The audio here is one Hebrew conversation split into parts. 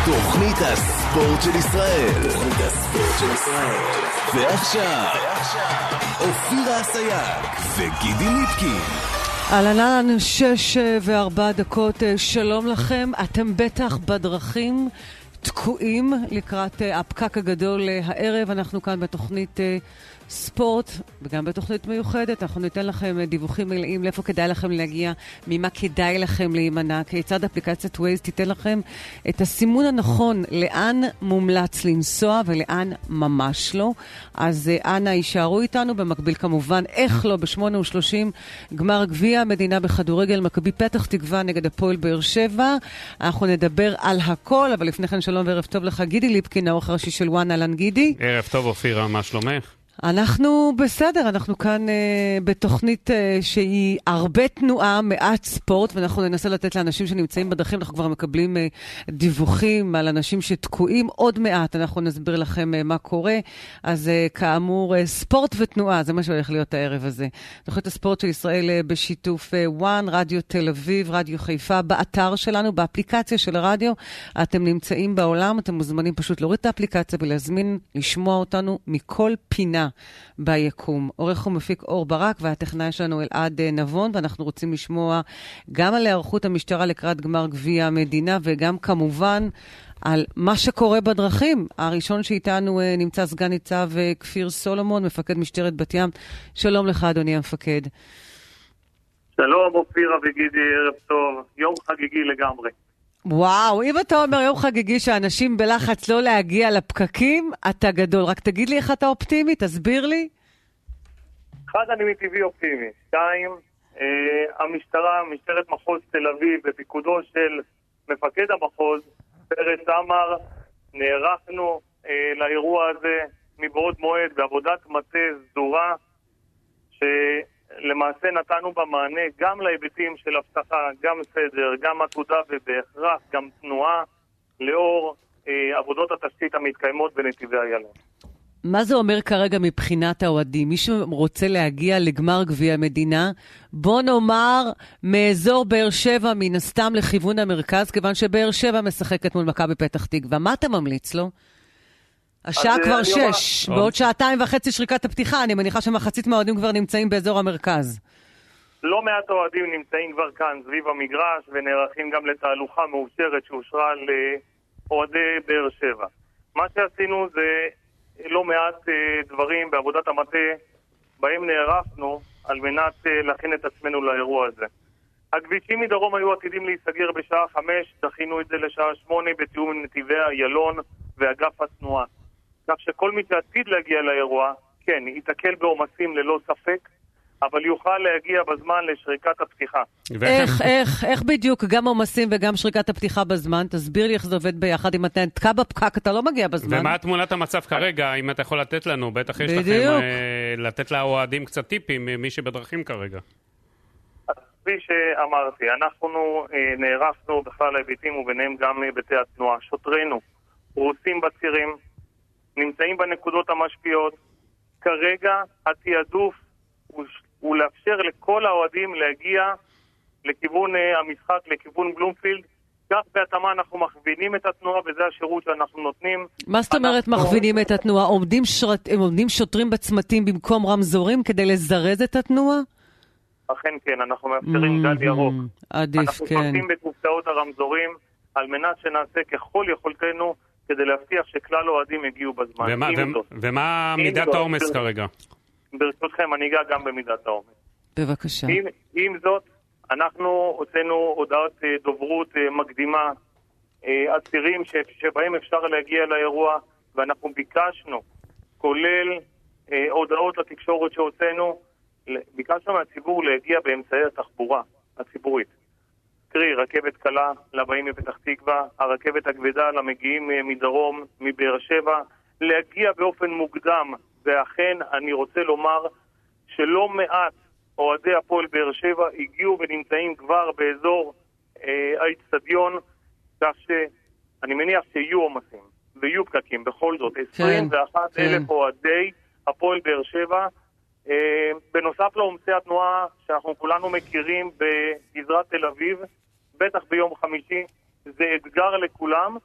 תוכנית הספורט של ישראל. ועכשיו, אופירה אסייג וגידי ליפקין. אהלן, 6:04, שלום לכם. אתם בטח בדרכים תקועים לקראת הפקק הגדול הערב. אנחנו כאן בתוכנית ספורט וגם בתוכנית מיוחדת. אנחנו ניתן לכם דיווחים מלאים לאיפה כדאי לכם להגיע, ממה כדאי לכם להימנע, כיצד אפליקציית ווייז תיתן לכם את הסימון הנכון לאן מומלץ לנסוע ולאן ממש לא. אז אנא יישארו איתנו. במקביל כמובן, איך לא, ב-8:30 גמר גביע המדינה בכדורגל, מכבי פתח תקווה נגד הפועל באר שבע. אנחנו נדבר על הכל, אבל לפני כן שלום וערב טוב לך גידי ליפקין, העורך הראשי של וואן. אהלן גידי. ערב טוב אופירה, מה שלומך? אנחנו בסדר, אנחנו כאן בתוכנית שהיא הרבה תנועה, מעט ספורט, ואנחנו ננסה לתת לאנשים שנמצאים בדרכים. אנחנו כבר מקבלים דיווחים על אנשים שתקועים. עוד מעט אנחנו נסביר לכם מה קורה. אז כאמור, ספורט ותנועה, זה מה שהולך להיות הערב הזה. תוכנית הספורט של ישראל בשיתוף וואן, רדיו תל אביב, רדיו חיפה, באתר שלנו, באפליקציה של הרדיו. אתם נמצאים בעולם, אתם מוזמנים פשוט להוריד את האפליקציה ולהזמין לשמוע אותנו מכל פינה ביקום. עורך ומפיק אור ברק, והטכנאי שלנו אלעד נבון, ואנחנו רוצים לשמוע גם על היערכות המשטרה לקראת גמר גביע המדינה, וגם כמובן על מה שקורה בדרכים. הראשון שאיתנו נמצא סגן ניצב כפיר סולומון, מפקד משטרת בת ים. שלום לך אדוני המפקד. שלום אופירה וגידי, ערב טוב. יום חגיגי לגמרי. וואו, אם אתה אומר יום חגיגי שאנשים בלחץ לא להגיע לפקקים, אתה גדול. רק תגיד לי איך אתה אופטימי, תסביר לי. אחד, אני מטבעי אופטימי. 2, המשטרה, משטרת מחוז תל אביב, בפיקודו של מפקד המחוז, פרץ אמר, נערכנו לאירוע הזה מבעוד מועד, בעבודת מטה סדורה, למעשה נתנו במענה גם להיבטים של הבטחה, גם סדר, גם עתודה ובהכרח, גם תנועה, לאור עבודות התשתית המתקיימות בנתיבי איילון. מה זה אומר כרגע מבחינת האוהדים? מי שרוצה להגיע לגמר גביע המדינה, בוא נאמר מאזור באר שבע מן הסתם לכיוון המרכז, כיוון שבאר שבע משחקת מול מכבי פתח תקווה. מה אתה ממליץ לו? השעה כבר 6, בעוד 2.5 שריקת הפתיחה, אני מניחה שמחצית מהאוהדים כבר נמצאים באזור המרכז. לא מעט אוהדים נמצאים כבר כאן סביב המגרש, ונערכים גם לתהלוכה מאושרת שאושרה לאוהדי באר שבע. מה שעשינו זה לא מעט דברים בעבודת המטה, בהם נערכנו על מנת להכין את עצמנו לאירוע הזה. הכבישים מדרום היו עתידים להיסגר בשעה 5, דחינו את זה לשעה 8 בתיאום עם נתיבי איילון ואגף התנועה. כך שכל מי שעתיד להגיע לאירוע, כן, ייתקל בעומסים ללא ספק, אבל יוכל להגיע בזמן לשריקת הפתיחה. איך בדיוק גם עומסים וגם שריקת הפתיחה בזמן? תסביר לי איך זה עובד ביחד. אם אתה נתקע בפקק, אתה לא מגיע בזמן. ומה תמונת המצב כרגע, אם אתה יכול לתת לנו? בטח יש לכם לתת לאוהדים קצת טיפים, מי שבדרכים כרגע. כפי שאמרתי, אנחנו נערכנו בכלל ההיבטים וביניהם גם היבטי התנועה. שוטרינו פרוסים בצירים, נמצאים בנקודות המשפיעות. כרגע התיעדוף הוא לאפשר לכל האוהדים להגיע לכיוון המשחק, לכיוון בלומפילד. כך בהתאמה אנחנו מכווינים את התנועה, וזה השירות שאנחנו נותנים. מה זאת אומרת מכווינים את התנועה? עומדים שוטרים בצמתים במקום רמזורים כדי לזרז את התנועה? אכן כן, אנחנו מאפשרים גל ירוק. עדיף, אנחנו כן. שותים בקופסאות הרמזורים על מנת שנעשה ככל יכולתנו כדי להבטיח שכלל אוהדים הגיעו בזמן. ומה מידת העומס כרגע? ברשותכם, אני אגע גם במידת העומס. בבקשה. עם זאת, אנחנו הוצאנו הודעת דוברות מקדימה, עצירים שבהם אפשר להגיע לאירוע, ואנחנו ביקשנו, כולל הודעות לתקשורת שהוצאנו, ביקשנו מהציבור להגיע באמצעי התחבורה הציבורית. קרי, רכבת קלה לבאים מפתח תקווה, הרכבת הכבדה למגיעים מדרום, מבאר שבע, להגיע באופן מוקדם, ואכן אני רוצה לומר שלא מעט אוהדי הפועל באר שבע הגיעו ונמצאים כבר באזור האצטדיון, כך שאני מניח שיהיו עומסים ויהיו פקקים. בכל זאת, 21,000 אוהדי הפועל באר שבע, בנוסף לעומסי התנועה שאנחנו כולנו מכירים בגזרת תל אביב, בטח ביום חמישי, זה אתגר לכולם,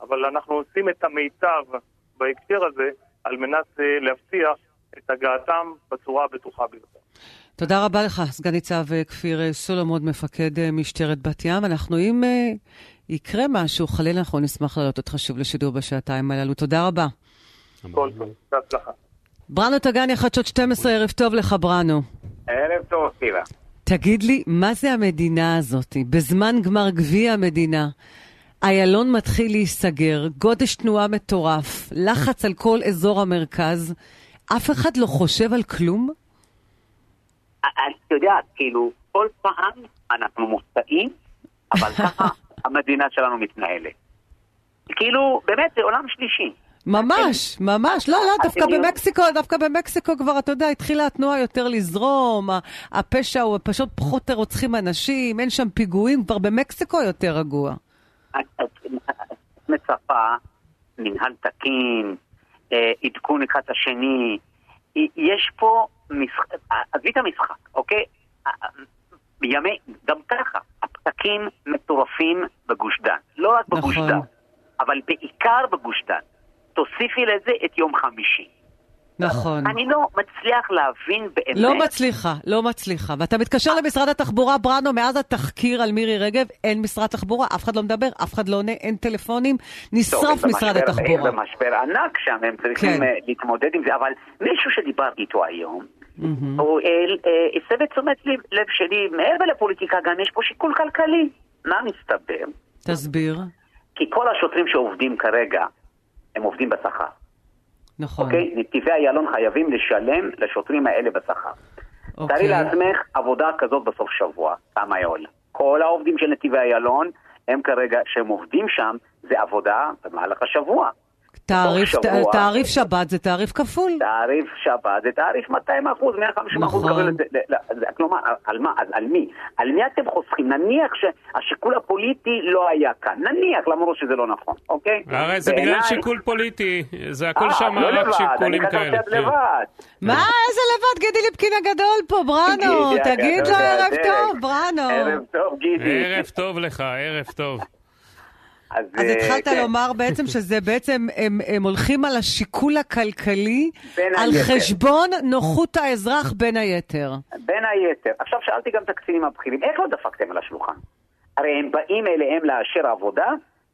אבל אנחנו עושים את המיטב בהקשר הזה, על מנת להבטיח את הגעתם בצורה הבטוחה ביותר. תודה רבה לך, סגן ניצב כפיר סולומון, מפקד משטרת בת ים. אנחנו, אם יקרה משהו, חלילה אנחנו נשמח לעלות אותך שוב לשידור בשעתיים הללו. תודה רבה. כל טוב, בהצלחה. ברנו טגניה, חדשות 12, ערב טוב לך, ברנו. ערב טוב, טיבה. תגיד לי, מה זה המדינה הזאת? בזמן גמר גביע המדינה, איילון מתחיל להיסגר, גודש תנועה מטורף, לחץ על כל אזור המרכז, אף אחד לא חושב על כלום? אתה יודע, כאילו, כל פעם אנחנו מופתעים, אבל ככה המדינה שלנו מתנהלת. כאילו, באמת, זה עולם שלישי. ממש, ממש. לא, דווקא במקסיקו כבר, אתה יודע, התחילה התנועה יותר לזרום, הפשע הוא פשוט פחות רוצחים אנשים, אין שם פיגועים, כבר במקסיקו יותר רגוע. את מצפה, מנהל תקין, עדכון אחד השני, יש פה עזבי את המשחק, אוקיי? גם ככה, הפתקים מטורפים בגוש דן. לא רק בגוש דן, אבל בעיקר בגוש דן. תוסיפי לזה את יום חמישי. נכון. אני לא מצליח להבין באמת. לא מצליחה. ואתה מתקשר למשרד התחבורה, ברנו, מאז התחקיר על מירי רגב, אין משרד תחבורה, אף אחד לא מדבר, אף אחד לא עונה, אין טלפונים, נשרף משרד התחבורה. הם במשבר ענק שם, הם צריכים להתמודד עם זה, אבל מישהו שדיברתי איתו היום, הוא הסב את תשומת לב שלי, מעבר לפוליטיקה גם יש פה שיקול כלכלי. מה מסתבר? תסביר. כי כל השוטרים שעובדים כרגע, הם עובדים בשכר. נכון. אוקיי? נתיבי איילון חייבים לשלם לשוטרים האלה בשכר. תראי לעצמך עבודה כזאת בסוף שבוע, כמה יעול. כל העובדים של נתיבי איילון, הם כרגע, שהם עובדים שם, זה עבודה במהלך השבוע. תעריף שבת זה תעריף כפול. תעריף שבת זה תעריף 200%, 150%. נכון. כלומר, על מי? על מי אתם חוסכים? נניח שהשיקול הפוליטי לא היה כאן. נניח, למרות שזה לא נכון, אוקיי? הרי זה בגלל שיקול פוליטי. זה הכל שם רק שיקולים כאלה. מה? איזה לבד? גידי ליפקין הגדול פה, ברנו. תגיד לו ערב טוב, ברנו. ערב טוב, גידי. ערב טוב לך, ערב טוב. אז התחלת לומר בעצם שזה בעצם, הם הולכים על השיקול הכלכלי, על חשבון נוחות האזרח בין היתר. בין היתר. עכשיו שאלתי גם את הקצינים הבכירים, איך לא דפקתם על השולחן? הרי הם באים אליהם לאשר עבודה,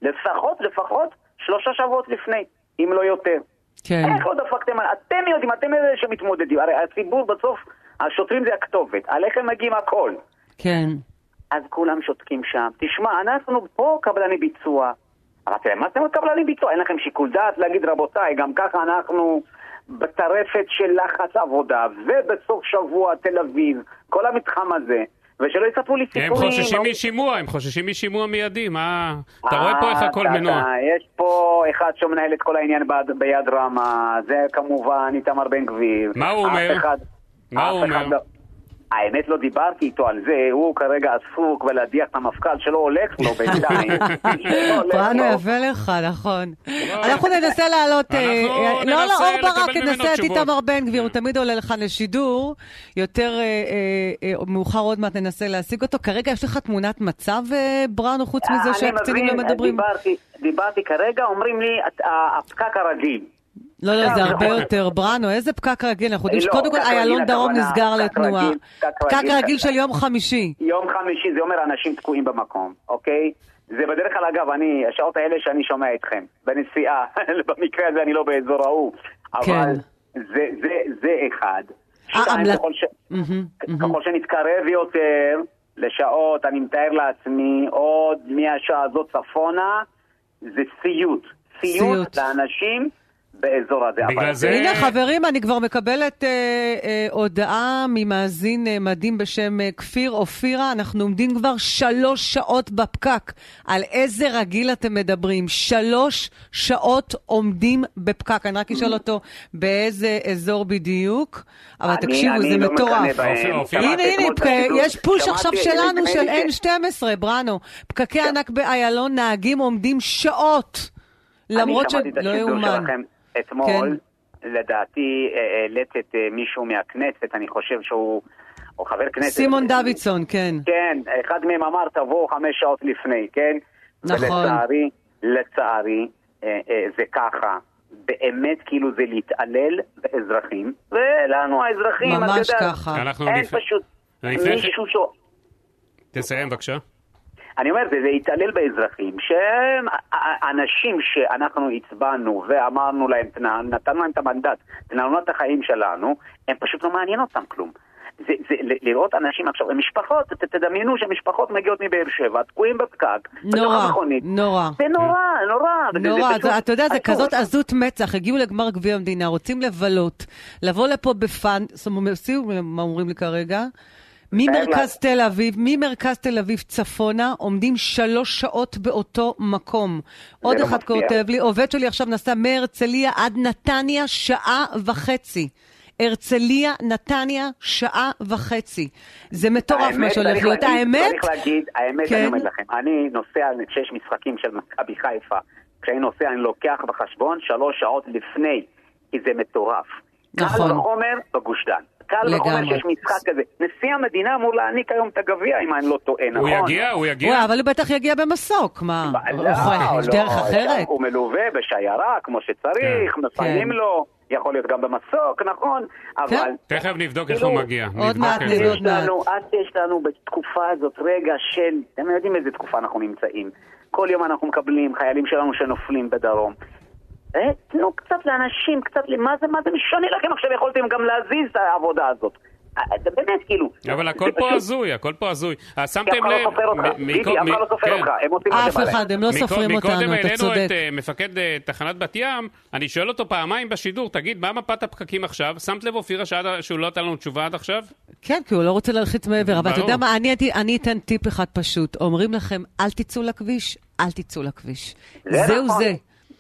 לפחות 3 שבועות לפני, אם לא יותר. כן. איך לא דפקתם על... אתם יודעים, אתם אלה שמתמודדים. הרי הציבור בסוף, השוטרים זה הכתובת. עליכם מגיעים הכל. כן. אז כולם שותקים שם. תשמע, אנחנו פה קבלני ביצוע. אמרתי להם, מה אתם קבלני ביצוע? אין לכם שיקול דעת להגיד, רבותיי, גם ככה אנחנו בטרפת של לחץ עבודה, ובסוף שבוע תל אביב, כל המתחם הזה, ושלא יצפו לי סיפורים. הם חוששים משימוע מיידי, מה? אתה רואה פה איך הכל מנוע. יש פה אחד שמנהל את כל העניין ביד רמה, זה כמובן איתמר בן גביר. מה הוא אומר? האמת לא דיברתי איתו על זה, הוא כרגע עסוק ולהדיח את המפכ"ל שלו הולך לו בינתיים. ברנו יפה לך, נכון. אנחנו ננסה לעלות, לא, אור ברק ננסה את איתמר בן גביר, הוא תמיד עולה לך לשידור, יותר מאוחר עוד מעט ננסה להשיג אותו. כרגע יש לך תמונת מצב, ברנו, חוץ מזה שהקצינים לא מדברים? דיברתי כרגע, אומרים לי, הפקק הרגיל. לא, זה הרבה יותר. ברנו, איזה פקק רגיל? אנחנו יודעים שקודם כל איילון דרום נסגר לתנועה. פקק רגיל של יום חמישי. יום חמישי, זה אומר אנשים תקועים במקום, אוקיי? זה בדרך כלל, אגב, השעות האלה שאני שומע אתכם, בנסיעה, במקרה הזה אני לא באזור ההוא, אבל זה אחד. ככל שנתקרב יותר לשעות, אני מתאר לעצמי, עוד מהשעה הזאת צפונה, זה סיוט לאנשים, באזור הזה. הנה חברים, אני כבר מקבלת הודעה ממאזין מדהים בשם כפיר אופירה, אנחנו עומדים כבר 3 שעות בפקק. על איזה רגיל אתם מדברים? 3 שעות עומדים בפקק. אני רק אשאל אותו באיזה אזור בדיוק, אבל תקשיבו, זה מטורף. הנה, יש פוש עכשיו שלנו של N12, ברנו. פקקי ענק באיילון, נהגים עומדים שעות. למרות שלא יאומן. אתמול, לדעתי, העלית את מישהו מהכנסת, אני חושב שהוא חבר כנסת. סימון דוידסון, כן. כן, אחד מהם אמר, תבוא 5 שעות לפני, כן? נכון. ולצערי, זה ככה, באמת כאילו זה להתעלל באזרחים, ולנו האזרחים, ממש ככה. אין פשוט מישהו תסיים בבקשה. אני אומר, זה להתעלל באזרחים, שהם אנשים שאנחנו הצבענו ואמרנו להם, נתנו להם את המנדט, תנהלו את החיים שלנו, הם פשוט לא מעניין אותם כלום. זה לראות אנשים עכשיו, משפחות, תדמיינו שמשפחות מגיעות מבאר שבע, תקועים בפקק, נורא. זה נורא. אתה יודע, זה כזאת עזות מצח, הגיעו לגמר גביע המדינה, רוצים לבלות, לבוא לפה בפן, מה אומרים לי כרגע? ממרכז תל אביב צפונה, עומדים 3 שעות באותו מקום. עוד אחד כותב לי, עובד שלי עכשיו נסע מהרצליה עד נתניה 1.5 שעות. הרצליה, נתניה, 1.5 שעות. זה מטורף מה שהולך להיות. צריך להגיד, האמת אני אומר לכם, אני נוסע ל6 משחקים של מכבי חיפה, כשאני נוסע אני לוקח בחשבון 3 שעות לפני, כי זה מטורף. נכון. קל וחומר בגוש דן. קל וחומר שיש משחק כזה. נשיא המדינה אמור להעניק היום את הגביע, אם אני לא טועה, נכון? הוא יגיע. אבל הוא בטח יגיע במסוק, מה? יש דרך אחרת? הוא מלווה בשיירה, כמו שצריך, מפנים לו. יכול להיות גם במסוק, נכון? אבל... תכף נבדוק איך הוא מגיע. עוד מעט. אז יש לנו בתקופה הזאת רגע של... אתם יודעים איזה תקופה אנחנו נמצאים. כל יום אנחנו מקבלים חיילים שלנו שנופלים בדרום. תנו קצת לאנשים, קצת מה זה משנה לכם עכשיו, יכולתם גם להזיז את העבודה הזאת. זה באמת כאילו... אבל הכל פה הזוי, שמתם לב... אף אחד, הם לא סופרים אותנו, אתה צודק. מקודם העלינו את מפקד תחנת בת ים, אני שואל אותו פעמיים בשידור, תגיד, מה מפת הפקקים עכשיו? שמת לב אופירה שהוא לא נתן לנו תשובה עד עכשיו? כן, כי הוא לא רוצה להלחיץ מעבר, אבל אתה יודע מה, אני אתן טיפ אחד פשוט. אומרים לכם, אל תצאו לכביש, אל תצאו לכביש. זהו זה.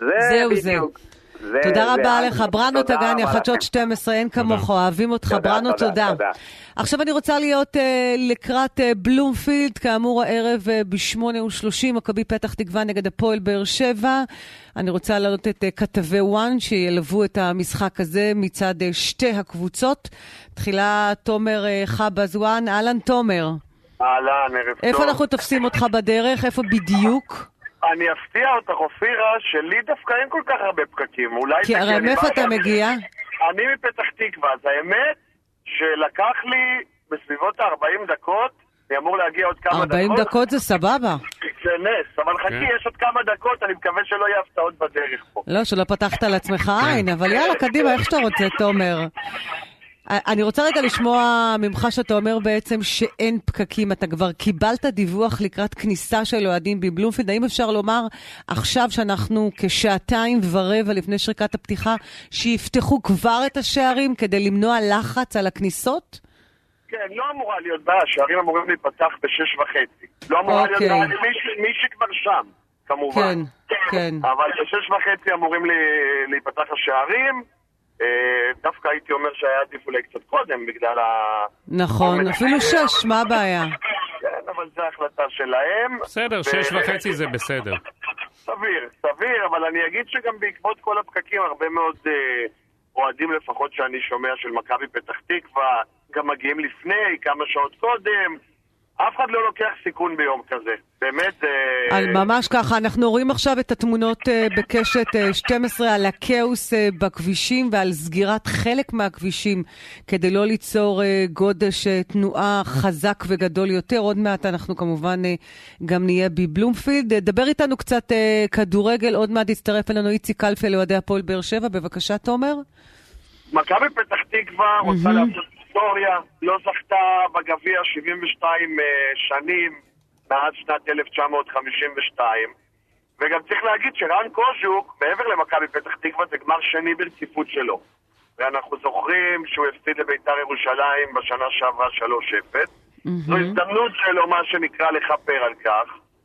תודה רבה לך, בראנו תגני, חדשות 12, אין כמוך, אוהבים אותך, בראנו, תודה. עכשיו אני רוצה להיות לקראת בלומפילד, כאמור הערב ב-8:30, מכבי פתח תקווה נגד הפועל באר שבע. אני רוצה להעלות את כתבי וואן שילוו את המשחק הזה מצד שתי הקבוצות. תחילה תומר חבזואן, אהלן תומר. אהלן, ערב טוב. איפה אנחנו תופסים אותך בדרך? איפה בדיוק? אני אפתיע אותך, אופירה, שלי דווקא אין כל כך הרבה פקקים. כי הרי מאיפה אתה מגיע? אני מפתח תקווה, אז האמת שלקח לי בסביבות 40 דקות, אני אמור להגיע עוד כמה דקות. 40 דקות זה סבבה. זה נס, אבל חכי, יש עוד כמה דקות, אני מקווה שלא יהיה הפתעות בדרך פה. לא, שלא פתחת לעצמך עין, אבל יאללה, קדימה, איך שאתה רוצה, תומר. אני רוצה רגע לשמוע ממך שאתה אומר בעצם שאין פקקים, אתה כבר קיבלת דיווח לקראת כניסה של אוהדים בבלומפילד, האם אפשר לומר עכשיו שאנחנו כשעתיים ורבע לפני שריקת הפתיחה, שיפתחו כבר את השערים כדי למנוע לחץ על הכניסות? כן, לא אמורה להיות בעיה, השערים אמורים להיפתח ב-6:30. לא אמורה להיות בעיה, מי שכבר שם, כמובן. כן. אבל ב-6:30 אמורים להיפתח השערים, דווקא הייתי אומר שהיה עדיף אולי קצת קודם בגלל נכון, אפילו 6, מה הבעיה? כן, אבל זו החלטה שלהם. בסדר, 6:30 זה בסדר. סביר, אבל אני אגיד שגם בעקבות כל הפקקים הרבה מאוד אוהדים לפחות שאני שומע של מכבי פתח תקווה גם מגיעים לפני, כמה שעות קודם. אף אחד לא לוקח סיכון ביום כזה. באמת... ממש ככה, אנחנו רואים עכשיו את התמונות בקשת 12 על הכאוס בכבישים ועל סגירת חלק מהכבישים כדי לא ליצור גודש תנועה חזק וגדול יותר. עוד מעט אנחנו כמובן גם נהיה בבלומפילד. דבר איתנו קצת כדורגל, עוד מעט יצטרף אלינו איציק קלפי לאוהדי הפועל באר שבע. בבקשה, תומר. מכבי פתח תקווה רוצה לעשות היסטוריה, לא זכתה בגביע 72 שנים מאז שנת 1952, וגם צריך להגיד שרן קוז'וק מעבר למכבי פתח תקווה זה גמר שני ברציפות שלו, ואנחנו זוכרים שהוא הפסיד לבית"ר ירושלים בשנה שעברה 3-0. זו הזדמנות שלו מה שנקרא לכפר על כך,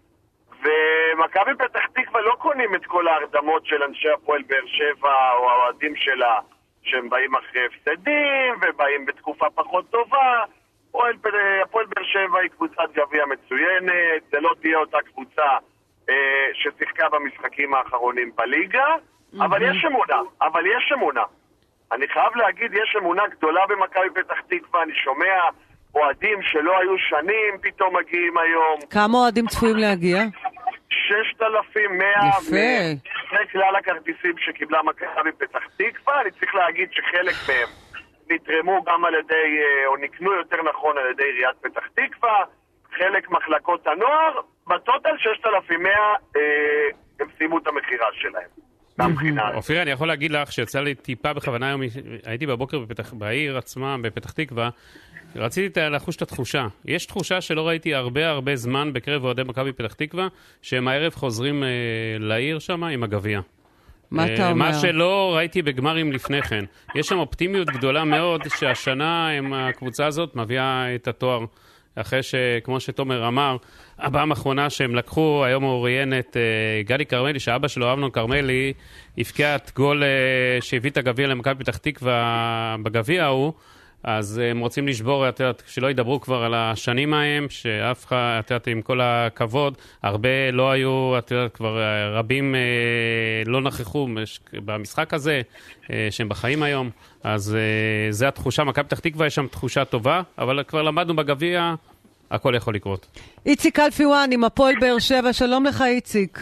ומכבי פתח תקווה לא קונים את כל ההרדמות של אנשי הפועל באר שבע או האוהדים שלה שהם באים אחרי הפסדים ובאים בתקופה פחות טובה. הפועל באר שבע היא קבוצת גביע מצוינת, זה לא תהיה אותה קבוצה ששיחקה במשחקים האחרונים בליגה, אבל יש אמונה. אני חייב להגיד, יש אמונה גדולה במכבי פתח תקווה, אני שומע אוהדים שלא היו שנים פתאום מגיעים היום. כמה אוהדים צפויים להגיע? 6,100. יפה. זה כלל הכרטיסים שקיבלה מכבי פתח תקווה. אני צריך להגיד שחלק מהם נתרמו גם על ידי, או נקנו יותר נכון על ידי עיריית פתח תקווה, חלק מחלקות הנוער, בטוטל 6,100 הם סיימו את המחירה שלהם. אופיר, אני יכול להגיד לך שיצא לי טיפה בכוונה היום, הייתי בבוקר בעיר עצמה, בפתח תקווה, רציתי לחוש את התחושה. יש תחושה שלא ראיתי הרבה זמן בקרב אוהדי מכבי פתח תקווה, שהם הערב חוזרים לעיר שם עם הגביע. מה אתה אומר? מה שלא ראיתי בגמרים לפני כן. יש שם אופטימיות גדולה מאוד שהשנה הקבוצה הזאת מביאה את התואר. אחרי שכמו שתומר אמר, הפעם האחרונה שהם לקחו, היום הוא ראיין את גדי קרמלי, שאבא שלו, אמנון קרמלי, הפקיע את גול שהביא את הגביע למכבי פתח תקווה בגביע ההוא, אז הם רוצים לשבור, שלא ידברו כבר על השנים ההם, שאף אחד, עם כל הכבוד, הרבה לא היו, כבר רבים לא נכחו במשחק הזה, שהם בחיים היום, אז זה התחושה, מכבי פתח תקווה יש שם תחושה טובה, אבל כבר למדנו בגביע, הכל יכול לקרות. איציק אלפיואן עם הפועל באר שבע, שלום לך איציק.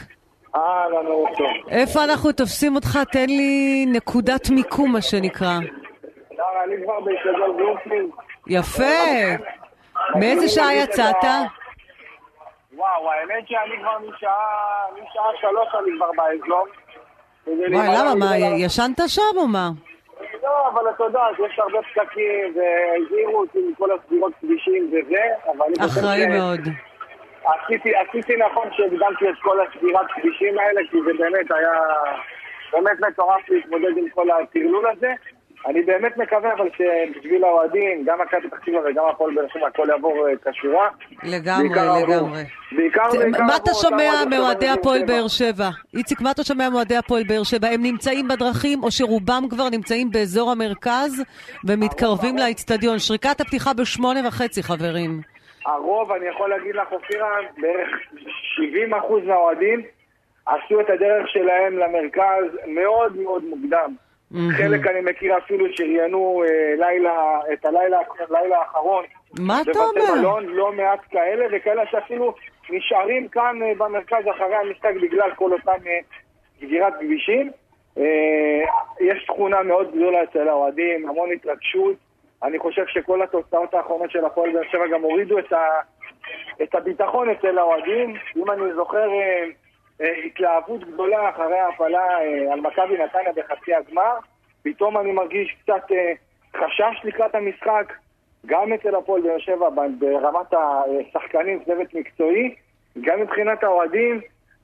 איפה אנחנו תופסים אותך? תן לי נקודת מיקום מה שנקרא. אני כבר באיצטדיון בלומפילד. יפה. מאיזה שעה יצאת? וואו, האמת שאני כבר משעה 3 אני כבר באזור. וואי, למה? מה, ישנת שם או מה? לא, אבל אתה יודע, יש הרבה פקקים והזהירו אותי מכל הסגירות כבישים וזה, אבל אני אחראי מאוד. עשיתי נכון שהקדמתי את כל הסגירת כבישים האלה, כי זה באמת היה באמת מטורף להתמודד עם כל הטרלול הזה. אני באמת מקווה אבל שבשביל האוהדים, גם מכבי פתח תקווה וגם הפועל באר שבע, הכל יעבור כשורה. לגמרי. מה אתה שומע מאוהדי הפועל באר שבע? איציק, מה אתה שומע מאוהדי הפועל באר שבע? הם נמצאים בדרכים או שרובם כבר נמצאים באזור המרכז ומתקרבים לאצטדיון? שריקת הפתיחה ב8:30, חברים. הרוב, אני יכול להגיד לך, אופירה, בערך 70% מהאוהדים עשו את הדרך שלהם למרכז מאוד מאוד מוקדם. חלק אני מכיר אפילו שריינו את הלילה האחרון. מה אתה אומר? מלון, לא מעט כאלה, וכאלה שאפילו נשארים כאן במרכז אחרי המשחק בגלל כל אותם סגירת כבישים. יש תכונה מאוד גדולה אצל האוהדים, המון התרגשות. אני חושב שכל התוצאות האחרונות של הפועל באר שבע גם הורידו את הביטחון אצל האוהדים. אם אני זוכר התלהבות גדולה אחרי ההפלה על מכבי נתניה בחצי הגמר, פתאום אני מרגיש קצת חשש לקראת המשחק, גם אצל הפועל באר שבע ברמת השחקנים, צוות מקצועי, גם מבחינת האוהדים,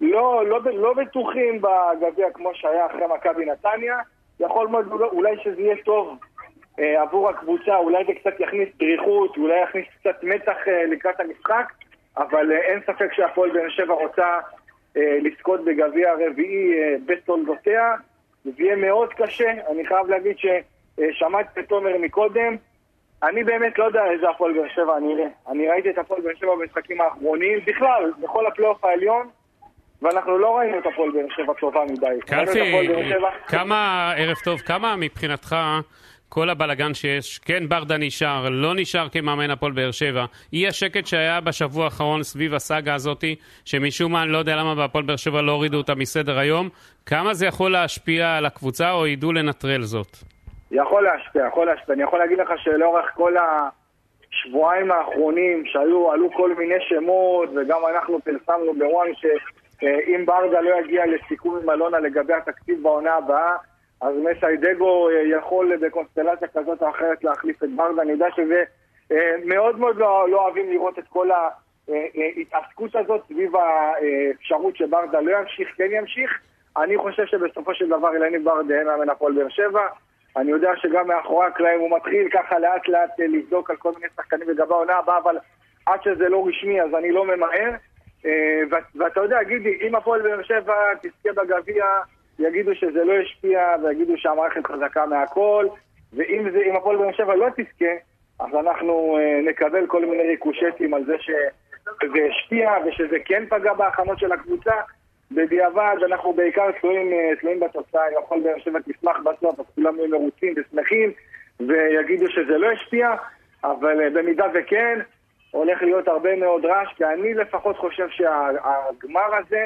לא בטוחים בגביע כמו שהיה אחרי מכבי נתניה. יכול מאוד אולי שזה יהיה טוב עבור הקבוצה, אולי זה קצת יכניס דריכות, אולי יכניס קצת מתח לקראת המשחק, אבל אין ספק שהפועל באר שבע רוצה לזכות בגביע הרביעי בתולדותיה, זה יהיה מאוד קשה. אני חייב להגיד ששמעתי את תומר מקודם, אני באמת לא יודע איזה הפועל באר שבע אני אראה. אני ראיתי את הפועל באר שבע במשחקים האחרונים, בכלל, בכל הפלייאוף העליון, ואנחנו לא ראינו את הפועל באר שבע טובה מדי. קלפי, כמה, ערב טוב, כמה מבחינתך כל הבלגן שיש, כן ברדה נשאר, לא נשאר כמאמן הפועל באר שבע, אי השקט שהיה בשבוע האחרון סביב הסאגה הזאת, שמשום מה אני לא יודע למה בהפועל באר שבע לא הורידו אותה מסדר היום, כמה זה יכול להשפיע על הקבוצה או ידעו לנטרל זאת? יכול להשפיע. אני יכול להגיד לך שלאורך כל השבועיים האחרונים עלו כל מיני שמות, וגם אנחנו פרסמנו בוואן שאם ברדה לא יגיע לסיכום עם אלונה לגבי התקציב בעונה הבאה, אז מסיידגו יכול בקונסטלציה כזאת או אחרת להחליף את ברדה. אני יודע שזה מאוד מאוד לא אוהבים לראות את כל ההתעסקות הזאת סביב האפשרות שברדה לא ימשיך, כן ימשיך. אני חושב שבסופו של דבר אלני ברדה אין מאמן הפועל באר שבע. אני יודע שגם מאחורי הקלעים הוא מתחיל ככה לאט לאט לבדוק על כל מיני שחקנים לגבי העונה הבאה, אבל עד שזה לא רשמי אז אני לא ממהר. ואתה יודע, גידי, אם הפועל באר שבע תזכה בגביע, יגידו שזה לא ישפיע ויגידו שהמערכת חזקה מהכל, ואם הפועל באר שבע לא תזכה, אז אנחנו נקבל כל מיני ריקושטים על זה שזה השפיע ושזה כן פגע בהכנות של הקבוצה. בדיעבד אנחנו בעיקר תלויים בתוצאה. אם הפועל באר שבע תשמח בסוף, אז כולם יהיו מרוצים ושמחים ויגידו שזה לא השפיע, אבל במידה וכן, הולך להיות הרבה מאוד רעש, כי אני לפחות חושב שהגמר הזה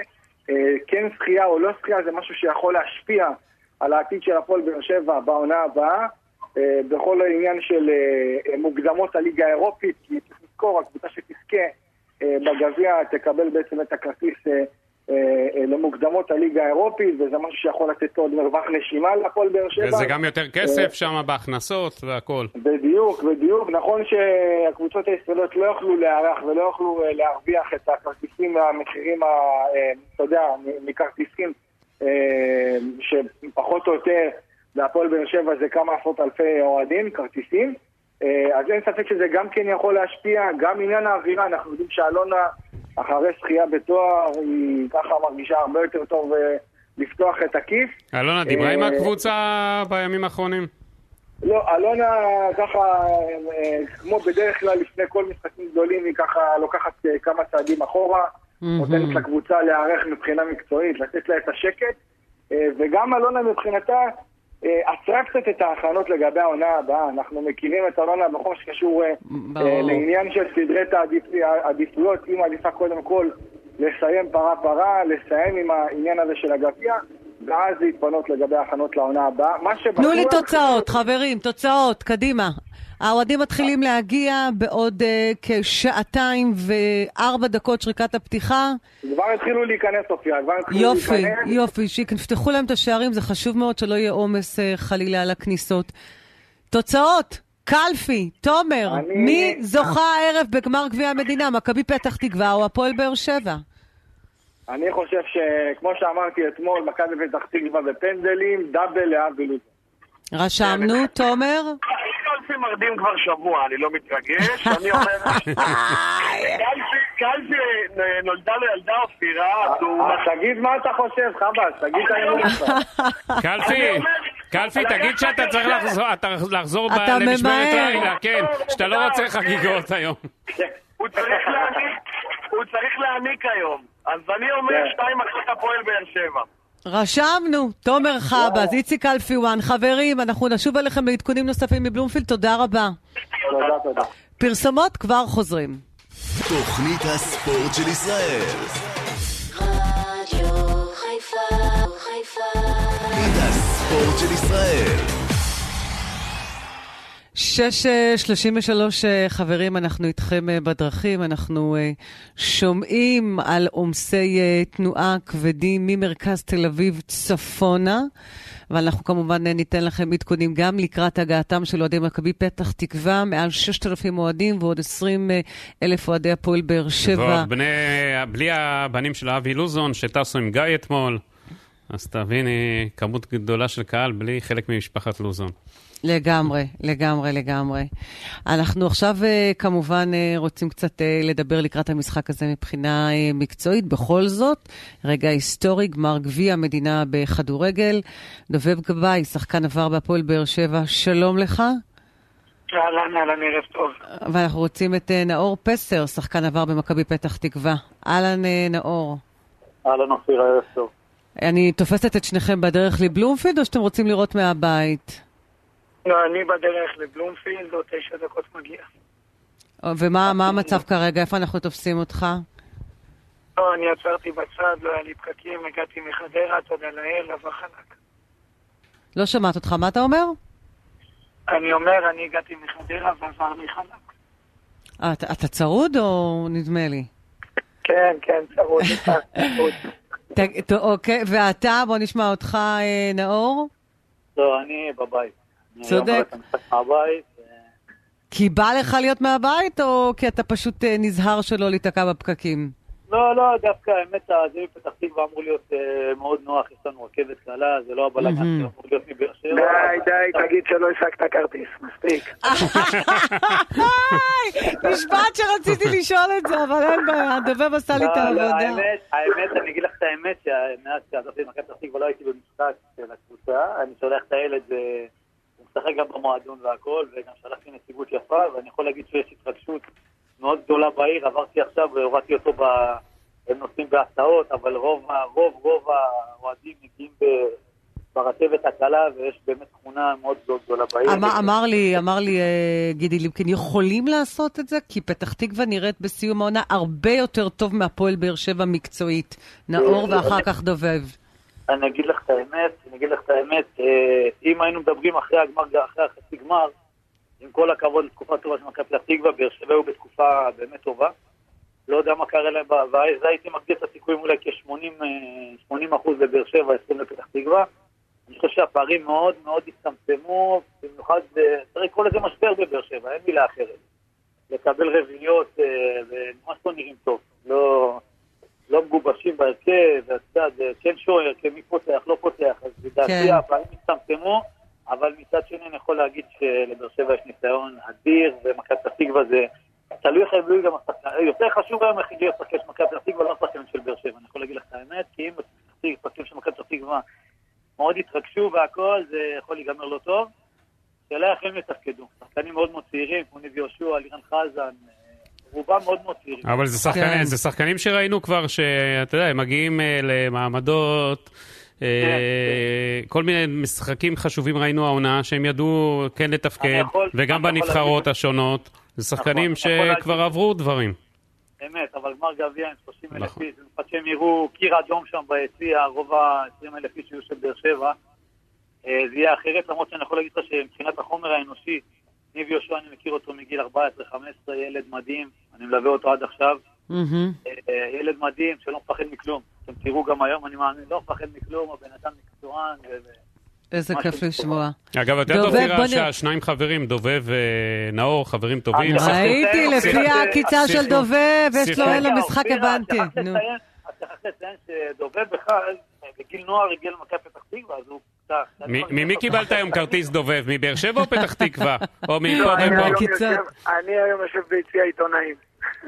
כן שחייה או לא שחייה, זה משהו שיכול להשפיע על העתיד של הפועל באר שבע בעונה הבאה, בכל העניין של מוקדמות הליגה האירופית, כי צריך לזכור, הקבוצה שתזכה בגביע תקבל בעצם את הכרטיס למוקדמות הליגה האירופית, וזה משהו שיכול לתת עוד מרווח נשימה לפועל באר שבע. וזה גם יותר כסף שם בהכנסות והכל. בדיוק. נכון שהקבוצות הישראליות לא יוכלו להערך ולא יוכלו להרוויח את הכרטיסים והמחירים, אתה יודע, מכרטיסים שפחות או יותר להפועל באר שבע זה כמה עשרות אלפי אוהדים, כרטיסים. אז אין ספק שזה גם כן יכול להשפיע, גם עניין האווירה, אנחנו יודעים שאלונה אחרי שחייה בתואר היא ככה מרגישה הרבה יותר טוב לפתוח את הכיס. אלונה דיברה עם הקבוצה בימים האחרונים? לא, אלונה ככה, כמו בדרך כלל לפני כל משחקים גדולים, היא ככה לוקחת כמה צעדים אחורה, נותנת לקבוצה להיערך מבחינה מקצועית, לתת לה את השקט, וגם אלונה מבחינתה עצרה קצת את ההכנות לגבי העונה הבאה. אנחנו מכירים את אלונה בכל שקשור לעניין של סדרת העדיפויות, היא מעדיפה קודם כל לסיים פרה, לסיים עם העניין הזה של הגביע, ואז להתפנות לגבי ההכנות לעונה הבאה. תנו לי תוצאות, חברים, תוצאות, קדימה. האוהדים מתחילים להגיע בעוד כשעתיים ו4 דקות שריקת הפתיחה. כבר התחילו להיכנס, סופיה. יופי, שיפתחו להם את השערים, זה חשוב מאוד שלא יהיה עומס חלילה על הכניסות. תוצאות, קלפי, תומר, מי זוכה הערב בגמר גביע המדינה, מכבי פתח תקווה או הפועל באר שבע? אני חושב שכמו שאמרתי אתמול, מכבי פתח תקווה בפנדלים, דאבל לאבי לוזון. רשמנו, תומר? קלפי מרדים כבר שבוע, אני לא מתרגש. אני אומר, קלפי נולדה לו ילדה אופירה. תגיד מה אתה חושב, חבאס, תגיד את האמון שלך. קלפי, תגיד שאתה צריך לחזור למשמרת לילה, כן, שאתה לא רוצה חגיגות היום. הוא צריך להעניק היום. אז אני אומר 2-1 הפועל באר שבע. רשמנו, תומר חבאס, איציק קלפי וואן. חברים, אנחנו נשוב אליכם לעדכונים נוספים מבלומפילד, תודה רבה. תודה. פרסומות כבר חוזרים. תוכנית הספורט של ישראל. רדיו חיפה. תוכנית הספורט של ישראל. 6:33 חברים, אנחנו איתכם בדרכים, אנחנו שומעים על עומסי תנועה כבדים ממרכז תל אביב צפונה, ואנחנו כמובן ניתן לכם עדכונים גם לקראת הגעתם של אוהדי מכבי פתח תקווה, מעל 6,000 אוהדים ועוד 20,000 אוהדי הפועל באר שבע. בלי הבנים של אבי לוזון שטסו עם גיא אתמול, אז תביני, כמות גדולה של קהל בלי חלק ממשפחת לוזון. לגמרי. אנחנו עכשיו כמובן רוצים קצת לדבר לקראת המשחק הזה מבחינה מקצועית. בכל זאת, רגע היסטורי, גמר גביע המדינה בכדורגל. דובב גבאי, שחקן עבר בהפועל באר שבע, שלום לך. אהלן, ערב טוב. ואנחנו רוצים את נאור פסר, שחקן עבר במכבי פתח תקווה. אהלן נאור. אהלן אופיר, ערב טוב. אני תופסת את שניכם בדרך לבלומפילד או שאתם רוצים לראות מהבית? לא, אני בדרך לבלומפילד, עוד 9 דקות מגיע. ומה המצב כרגע? איפה אנחנו תופסים אותך? לא, אני עצרתי בצד, לא היה לי פקקים, הגעתי מחדרה, תודה לאל, עבר חלק. לא שמעת אותך, מה אתה אומר? אני אומר, אני הגעתי מחדרה ועבר לי חלק. אתה צרוד או נדמה לי? כן, צרוד. אוקיי, ואתה, בוא נשמע אותך, נאור? לא, אני בבית. צודק. כי בא לך להיות מהבית, או כי אתה פשוט נזהר שלא להתעקע בפקקים? לא, דווקא האמת, זה מפתח תקווה אמור להיות מאוד נוח, יש לנו רכבת קלה, זה לא הבלגן שאמור להיות מבאר שבע. די, תגיד שלא השגת כרטיס, מספיק. משפט שרציתי לשאול את זה, אבל אין בעיה, דובב עשה לי את העבודה. האמת, אני אגיד לך את האמת, שמאז שעזרתי במכבי פתח תקווה לא הייתי במשחק של הקבוצה, אני שולח את הילד, הוא משחק גם במועדון והכל, וגם שלחתי נציגות יפה, ואני יכול להגיד שיש התרגשות מאוד גדולה בעיר. עברתי עכשיו והורדתי אותו הם נוסעים בהסעות, אבל רוב האוהדים מגיעים ברכבת הקלה, ויש באמת תכונה מאוד גדולה בעיר. אמר לי גידי ליפקין, יכולים לעשות את זה? כי פתח תקווה נראית בסיום העונה הרבה יותר טוב מהפועל באר שבע מקצועית. נאור ואחר כך דובב. אני אגיד לך את האמת, אם היינו מדברים אחרי החצי גמר, עם כל הכבוד לתקופה טובה של מכבי פתח תקווה, באר שבע היו בתקופה באמת טובה. לא יודע מה קרה להם, וזה הייתי מגדיל את הסיכויים אולי כ-80% לבאר שבע, 20 לפתח תקווה. אני חושב שהפערים מאוד מאוד הצטמצמו, במיוחד, צריך כל איזה משבר בבאר שבע, אין מילה אחרת. לקבל רביעיות, וממש לא נראים טוב. לא מגובשים בהרכב, כן שוער, כן מי פותח, לא פותח, אז לדעתי הפערים הצטמצמו, אבל מצד שני אני יכול להגיד שלבאר שבע יש ניסיון אדיר, ומכבי פתח תקווה זה תלוי איך יבלוי גם השחקן. יותר חשוב היום איך יגיע לשחקן של מכבי פתח תקווה, לא שחקן של באר שבע. אני יכול להגיד לך את האמת, כי אם שחקנים של מכבי פתח תקווה מאוד התרגשו והכל, זה יכול להיגמר לא טוב. שאלה איך הם יתפקדו. שחקנים מאוד מאוד צעירים, כמו ניב יהושע, לירן חזן, רובם מאוד מאוד צעירים. אבל זה שחקנים שראינו כבר, שאתה יודע, הם מגיעים למעמדות, כל מיני משחקים חשובים ראינו העונה, שהם ידעו כן לתפקד, וגם בנבחרות השונות. זה שחקנים שכבר עברו דברים. אמת, אבל גמר גביע עם 30,000 איש, לפעמים שהם יראו קיר אדום שם ביציע, רוב ה-20,000 איש שיהיו של באר שבע, זה יהיה אחרת, למרות שאני יכול להגיד לך שמבחינת החומר האנושי, ניב יהושע אני מכיר אותו מגיל 14-15, ילד מדהים, אני מלווה אותו עד עכשיו, ילד מדהים שלא מפחד מכלום, אתם תראו גם היום, אני מאמין, לא מפחד מכלום, הבן אדם מקצוען, איזה כיף לשמוע. אגב, אתה תופירה שהשניים חברים, דובב ונאור, חברים טובים. ראיתי, לפי הקיצה של דובב, יש לו אלה משחק הבנתי. צריך לציין שדובב בכלל, בגיל נוער הגיע למכבי פתח תקווה, אז הוא... ממי קיבלת היום כרטיס דובב? מבאר שבע או פתח תקווה? או מפה ופה? אני היום יושב ביציע עיתונאים.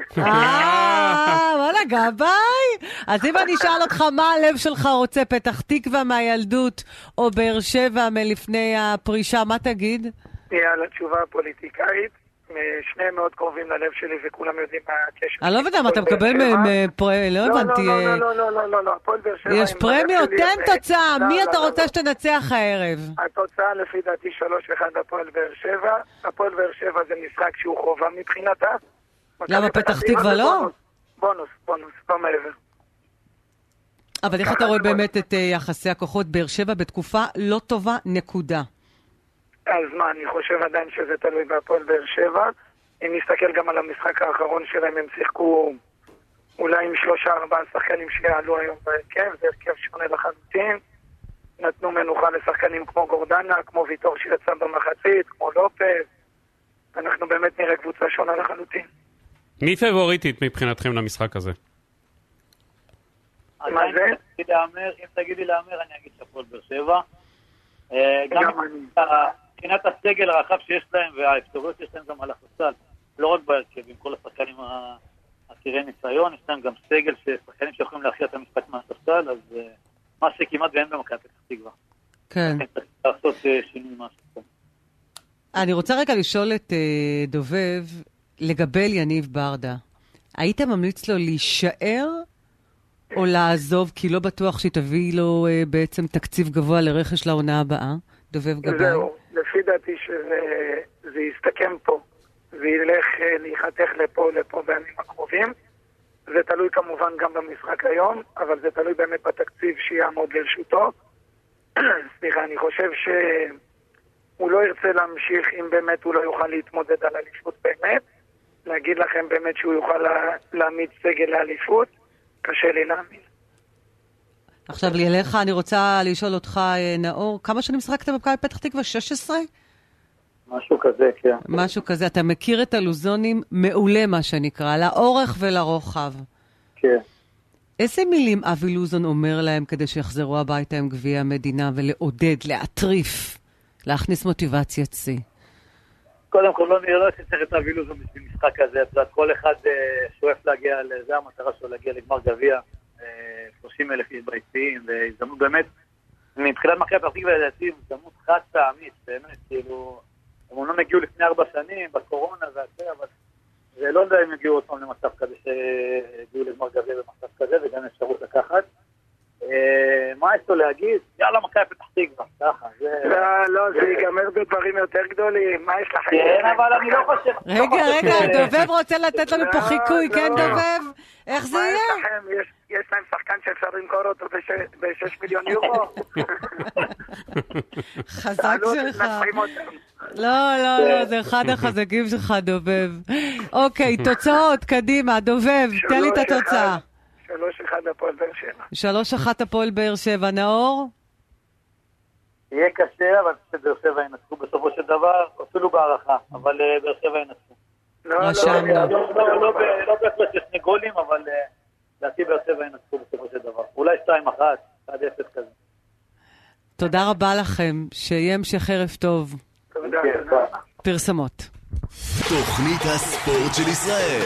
וואלה, גבאי. אז אם אני אשאל אותך מה הלב שלך רוצה, פתח תקווה מהילדות או באר שבע מלפני הפרישה, מה תגיד? על התשובה הפוליטיקאית, שניהם מאוד קרובים ללב שלי וכולם יודעים מה הקשר. אני לא יודע מה אתה מקבל מהם, לא הבנתי. לא, הפועל באר שבע. יש פרמיות, תן תוצאה, מי אתה רוצה שתנצח הערב? התוצאה לפי דעתי 3-1 הפועל באר שבע. הפועל באר שבע זה משחק שהוא חובה מבחינתה. למה פתח תקווה לא? בונוס, לא מעבר. אבל איך אתה רואה באמת את יחסי הכוחות באר שבע בתקופה לא טובה, נקודה? אז מה, אני חושב עדיין שזה תלוי בהפועל באר שבע. אם נסתכל גם על המשחק האחרון שלהם, הם שיחקו אולי עם 3-4 שחקנים שיעלו היום בהרכב, זה הרכב שונה לחלוטין. נתנו מנוחה לשחקנים כמו גורדנה, כמו ויטור שיצא במחצית, כמו לופס. אנחנו באמת נראה קבוצה שונה לחלוטין. מי פבוריטית מבחינתכם למשחק הזה? מה זה? אם תגידי להאמר, אני אגיד שהפועל באר שבע. גם מבחינת הסגל הרחב שיש להם והאפשרויות שיש להם גם על הספסל, לא רק בהרכב, עם כל השחקנים עתירי ניסיון, יש להם גם סגל ששחקנים שיכולים להכריע את המשחק מהספסל, אז מה שכמעט ואין במכבי פתח תקווה. כן. צריך לעשות שינוי מהספסל. אני רוצה רגע לשאול את דובב לגבי יניב ברדה. היית ממליץ לו להישאר או לעזוב, כי לא בטוח שתביא לו בעצם תקציב גבוה לרכש לעונה הבאה? דובב גבאי. זהו, לפי דעתי שזה יסתכם פה, וילך להיחתך לפה בימים הקרובים. זה תלוי כמובן גם במשחק היום, אבל זה תלוי באמת בתקציב שיעמוד לרשותו. סליחה, אני חושב שהוא לא ירצה להמשיך אם באמת הוא לא יוכל להתמודד על אליפות באמת. להגיד לכם באמת שהוא יוכל להעמיד סגל לאליפות, קשה לי להאמין. עכשיו אליך, אני רוצה לשאול אותך, נאור, כמה שנים משחקת במכבי פתח תקווה? 16? משהו כזה, כן. משהו כזה, אתה מכיר את הלוזונים מעולה, מה שנקרא, לאורך ולרוחב. כן. איזה מילים אבי לוזון אומר להם כדי שיחזרו הביתה עם גביע המדינה ולעודד, להטריף, להכניס מוטיבציית שיא? קודם כל, לא צריך את אבי לוזון בשביל משחק כזה, כל אחד שואף להגיע, זה המטרה שלו להגיע לגמר גביע, 30,000 איש ביציעים, והזדמנות באמת, מבחינת מכבי פתח תקווה לדעתי, הזדמנות חד פעמית, באמת, כאילו, הם לא הגיעו לפני 4 שנים, בקורונה והכל, אבל זה לא יודע אם הגיעו אותם למצב כזה, שהגיעו לגמר גביע במצב כזה, וגם אפשרות לקחת. מה מה יש לו להגיד? יאללה, מכבי פתח תקווה, ככה. לא, זה ייגמר בדברים יותר גדולים, מה יש לכם? כן, אבל אני לא חושב... רגע, דובב רוצה לתת לנו פה חיקוי, כן דובב? איך זה יהיה? יש להם שחקן שאפשר למכור אותו ב6 מיליון יורו? חזק שלך. לא, זה אחד החזקים שלך, דובב. אוקיי, תוצאות, קדימה, דובב, תן לי את התוצאה. 3-1 הפועל באר שבע. 3-1 הפועל באר שבע, נאור? יהיה קשה, אבל שבאר שבע ינצחו בסופו של דבר, אפילו בהערכה, אבל באר שבע ינצחו. רשמנו. לא בהחלט שני גולים, אבל לדעתי באר שבע ינצחו בסופו של דבר. אולי 2-1, 1-0 כזה. תודה רבה לכם, שיהיה המשך ערב טוב. תודה. פרסמות. תוכנית הספורט של ישראל.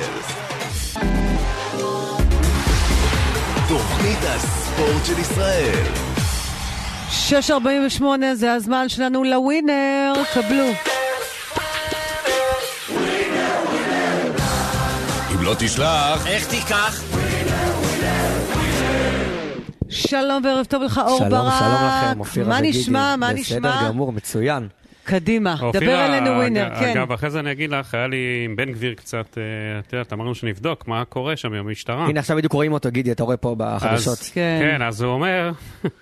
תוכנית הספורט של ישראל. 6:48 זה הזמן שלנו לווינר, קבלו. אם לא תשלח, איך תיקח? שלום וערב טוב לך, אור ברק. שלום לכם, אופירה מה וגידי. נשמע? בסדר גמור, מצוין. קדימה, דבר אלינו ווינר, כן. אגב, אחרי זה אני אגיד לך, היה לי עם בן גביר קצת, אתה אמרנו שנבדוק מה קורה שם עם המשטרה. הנה, עכשיו בדיוק רואים אותו, גידי, אתה רואה פה בחדשות. כן, אז הוא אומר,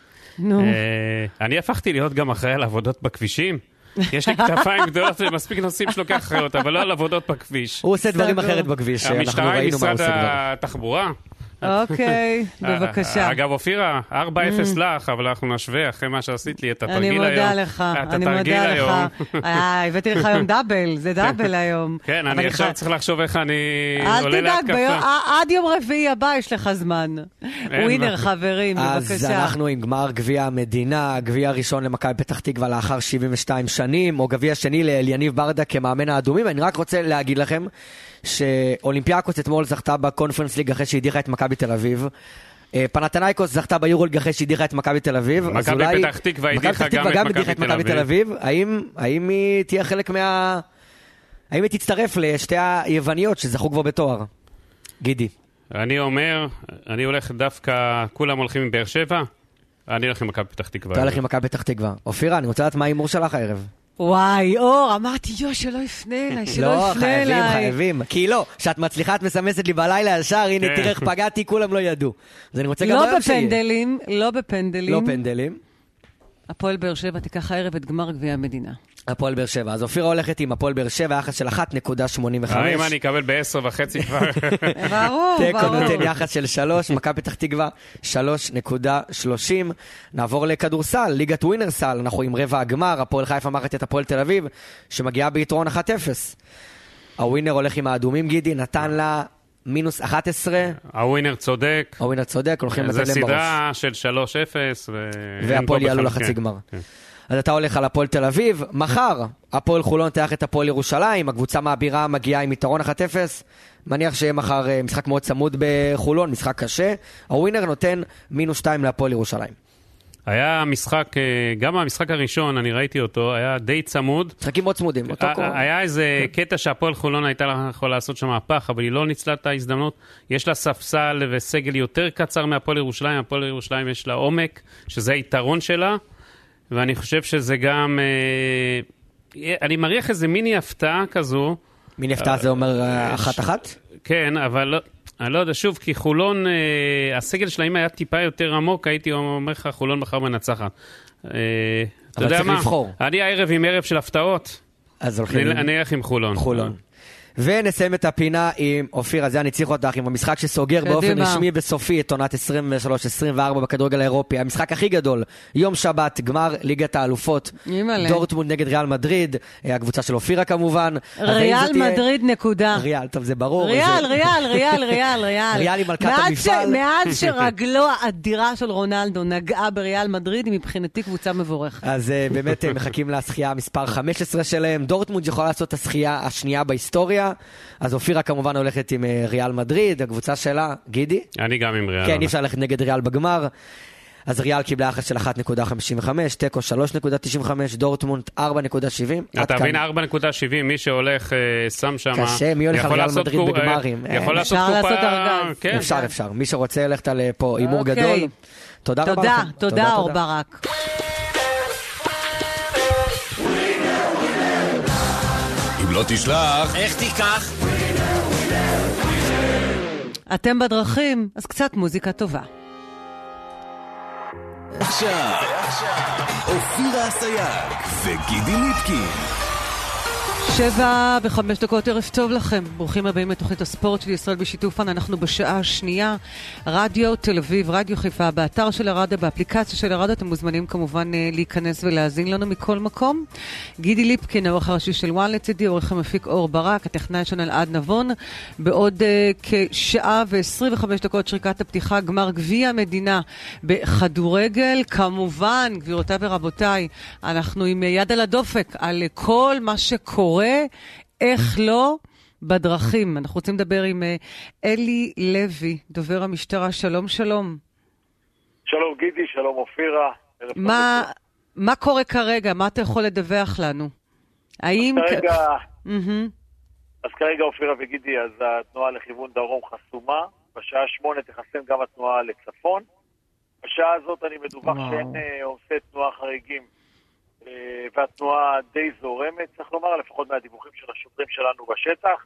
אני הפכתי להיות גם אחראי על עבודות בכבישים. יש לי כתפיים גדולות ומספיק נושאים שלוקח אחריות, אבל לא על עבודות בכביש. הוא עושה דברים אחרת בכביש, אנחנו ראינו מה הוא עושה כבר. המשטרה היא משרד התחבורה. אוקיי, בבקשה. אגב, אופירה, 4-0 לך, אבל אנחנו נשווה אחרי מה שעשית לי את התרגיל היום. אני מודה לך, אני מודה לך. הבאתי לך היום דאבל, זה דאבל היום. כן, אני עכשיו צריך לחשוב איך אני עולה להתקפה. אל תדאג, עד יום רביעי הבא יש לך זמן. ווינר, חברים, בבקשה. אז אנחנו עם גמר גביע המדינה, גביע ראשון למכבי פתח תקווה לאחר 72 שנים, או גביע שני ליניב ברדה כמאמן האדומים. אני רק רוצה להגיד לכם שאולימפיאקוס אתמול זכתה בקונפרנס ליג אחרי שהדיחה את מכבי תל אביב. פנתנייקוס זכתה ביורוליג אחרי שהדיחה את מכבי תל אביב. מכבי פתח תקווה הדיחה גם את מכבי תל אביב. האם היא תהיה חלק האם היא תצטרף לשתי היווניות שזכו כבר בתואר? גידי. אני אומר, אני הולך דווקא, כולם הולכים עם באר שבע, אני הולך עם מכבי פתח תקווה. אתה הולך עם מכבי פתח תקווה. אופירה, אני רוצה לדעת מה ההימור שלך הערב. וואי, אור, אמרתי, שלא יפנה אליי, שלא יפנה אליי. לא, חייבים. כי לא, שאת מצליחה, את מסמסת לי בלילה ישר, הנה, תראה איך פגעתי, כולם לא ידעו. אז אני רוצה גם היום שיהיה. לא בפנדלים. לא פנדלים. הפועל באר שבע תיקח הערב את גמר גביע המדינה. הפועל באר שבע. אז אופירה הולכת עם הפועל באר שבע, יחס של 1.85. אם אני אקבל ב-10.5 כבר. ברור. תיקו נותן יחס של 3, מכבי פתח תקווה 3.30. נעבור לכדורסל, ליגת ווינרסל, אנחנו עם רבע הגמר, הפועל חיפה מארחת את הפועל תל אביב, שמגיעה ביתרון 1-0. הווינר הולך עם האדומים, גידי, נתן לה מינוס 11. הווינר צודק. הולכים לתת להם בראש. זה סדרה של 3-0. והפועל יעלו לחצי גמר. אז אתה הולך על הפועל תל אביב. מחר, הפועל חולון תארח את הפועל ירושלים, הקבוצה מהבירה מגיעה עם יתרון 1-0. מניח שיהיה מחר משחק מאוד צמוד בחולון, משחק קשה. הווינר נותן מינוס 2 להפועל ירושלים. היה משחק, גם המשחק הראשון, אני ראיתי אותו, היה די צמוד. משחקים מאוד צמודים. היה איזה קטע שהפועל חולון הייתה יכולה לעשות שם מהפך, אבל היא לא ניצלה את ההזדמנות. יש לה ספסל וסגל יותר קצר מהפועל ירושלים. הפועל ירושלים יש לה עומק, שזה היתרון שלה. ואני חושב שזה גם, אני מריח איזה מיני הפתעה כזו. מיני הפתעה זה אומר 1-1? כן, אבל אני לא יודע, שוב, כי חולון, הסגל שלהם היה טיפה יותר עמוק, הייתי אומר לך, חולון מחר מנצחת. אבל צריך לבחור. אני הערב עם ערב של הפתעות, אני אלך עם חולון. ונסיים את הפינה עם אופיר, אז אני צריך אותך עם המשחק שסוגר באופן רשמי וסופי את עונת 23-24 בכדורגל האירופי. המשחק הכי גדול, יום שבת, גמר ליגת האלופות. דורטמונד נגד ריאל מדריד, הקבוצה של אופירה כמובן. ריאל מדריד נקודה. ריאל, טוב זה ברור. ריאל. ריאל היא מלכת המפעל. מאז שרגלו האדירה של רונלדו נגעה בריאל מדריד, היא מבחינתי קבוצה מבורכת. אז באמת מחכים לשחייה מספר 15 שלהם. דורטמונד יכולה לעשות את השחייה השנייה בהיסטוריה. אז אופירה כמובן הולכת עם ריאל מדריד, הקבוצה שלה, גידי? אני גם עם ריאל. כן, אי אפשר ללכת נגד ריאל בגמר. אז ריאל קיבלה יחס של 1.55, תיקו 3.95, דורטמונד 4.70. אתה מבין 4.70, מי שהולך שם שם. קשה, מי הולך על ריאל מדריד בגמרים? יכול לעשות קופה. אפשר. מי שרוצה ללכת על פה אימור גדול. תודה רבה לכם. תודה, אור ברק. אם לא תשלח, איך תיקח? אתם בדרכים, אז קצת מוזיקה טובה. עכשיו, אופירה אסייג וגידי ליפקין. 7:05, ערב טוב לכם. ברוכים הבאים לתוכנית הספורט של ישראל בשיתופן. אנחנו בשעה השנייה, רדיו תל אביב, רדיו חיפה, באתר של הרדיו, באפליקציה של הרדיו. אתם מוזמנים כמובן להיכנס ולהאזין לנו מכל מקום. גידי ליפקין, העורך הראשי של וואן לצידי, עורך המפיק אור ברק, הטכנאי שלנו אלעד נבון. בעוד כשעה ו25 שריקת הפתיחה, גמר גביע המדינה בכדורגל. כמובן, גבירותיי ורבותיי, אנחנו עם יד על הדופק על כל מה שקורה, איך לא, בדרכים. אנחנו רוצים לדבר עם אלי לוי, דובר המשטרה. שלום, שלום. שלום גידי, שלום אופירה. מה קורה כרגע? מה אתה יכול לדווח לנו? האם... אז כרגע אופירה וגידי, אז התנועה לכיוון דרום חסומה. בשעה 8 תחסם גם התנועה לצפון. בשעה הזאת אני מדווח שאין עושה תנועה חריגים. והתנועה די זורמת, צריך לומר, לפחות מהדיווחים של השוטרים שלנו בשטח.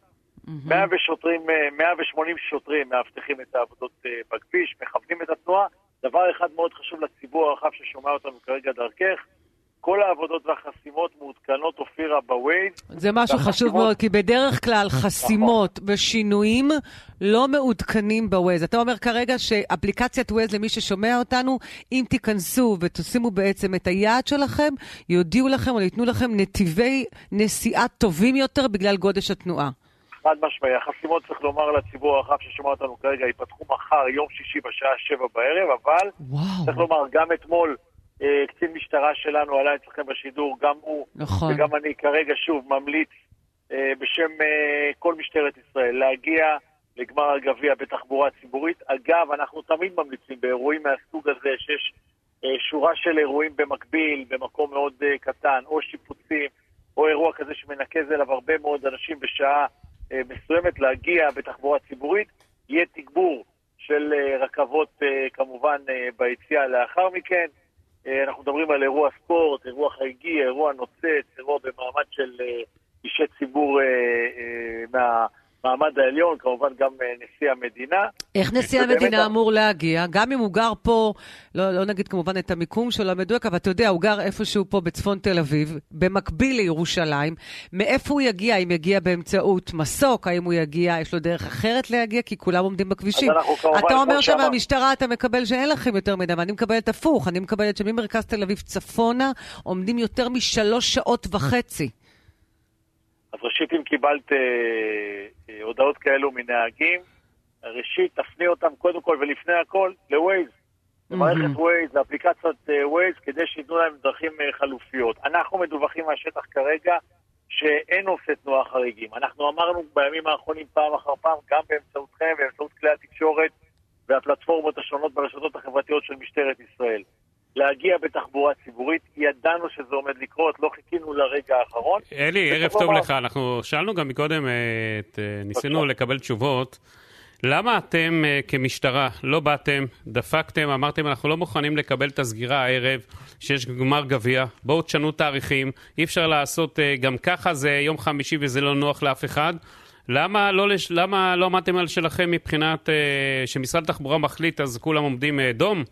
180 שוטרים מאבטחים את העבודות בכביש, מכוונים את התנועה. דבר אחד מאוד חשוב לציבור הרחב ששומע אותנו כרגע דרכך, כל העבודות והחסימות מעודכנות אופירה בווייז. זה משהו חשוב מאוד, כי בדרך כלל חסימות ושינויים לא מעודכנים בווייז. אתה אומר כרגע שאפליקציית ווייז למי ששומע אותנו, אם תיכנסו ותשימו בעצם את היעד שלכם, יודיעו לכם או ייתנו לכם נתיבי נסיעה טובים יותר בגלל גודש התנועה. חד משמעי, החסימות צריך לומר לציבור הרחב ששומע אותנו כרגע, ייפתחו מחר יום שישי בשעה 7 בערב, אבל צריך לומר גם אתמול, קצין משטרה שלנו עלה אצלכם בשידור, גם הוא וגם אני כרגע שוב ממליץ בשם כל משטרת ישראל להגיע לגמר הגביע בתחבורה ציבורית. אגב, אנחנו תמיד ממליצים באירועים מהסוג הזה שיש שורה של אירועים במקביל, במקום מאוד קטן, או שיפוצים, או אירוע כזה שמנקז אליו הרבה מאוד אנשים בשעה מסוימת, להגיע בתחבורה ציבורית. יהיה תגבור של רכבות כמובן ביציאה לאחר מכן. אנחנו מדברים על אירוע ספורט, אירוע חגיגי, אירוע נוצץ, אירוע במעמד של אישי ציבור מהמעמד העליון, כמובן גם נשיא המדינה. איך נשיא המדינה אמור להגיע? גם אם הוא גר פה, לא נגיד כמובן את המיקום שלו המדויק, אבל אתה יודע, הוא גר איפשהו פה בצפון תל אביב, במקביל לירושלים. מאיפה הוא יגיע? אם יגיע באמצעות מסוק, האם הוא יגיע, יש לו דרך אחרת להגיע? כי כולם עומדים בכבישים. אתה אומר שבמשטרה אתה מקבל שאין לכם יותר מידע, ואני מקבלת הפוך, אני מקבלת שממרכז תל אביב צפונה, עומדים יותר מ3.5 שעות. אז ראשית, אם קיבלת הודעות כאלו מנהגים, ראשית תפני אותם קודם כל ולפני הכל לווייז. למערכת ווייז, לאפליקציות ווייז, כדי שיתנו להם דרכים חלופיות. אנחנו מדווחים מהשטח כרגע שאין עושה תנועה חריגים. אנחנו אמרנו בימים האחרונים פעם אחר פעם, גם באמצעותכם, באמצעות כלי התקשורת והפלטפורמות השונות ברשתות החברתיות של משטרת ישראל. להגיע בתחבורה ציבורית, ידענו שזה עומד לקרות, לא חיכינו לרגע האחרון. אלי, ערב טוב לך. אנחנו שאלנו גם מקודם, ניסינו לקבל תשובות. למה אתם כמשטרה לא באתם, דפקתם, אמרתם, אנחנו לא מוכנים לקבל את הסגירה הערב, שיש גמר גביע, בואו תשנו תאריכים, אי אפשר לעשות גם ככה, זה יום חמישי וזה לא נוח לאף אחד. למה לא עמדתם על שלכם מבחינת שמשרד התחבורה מחליט, אז כולם עומדים דום?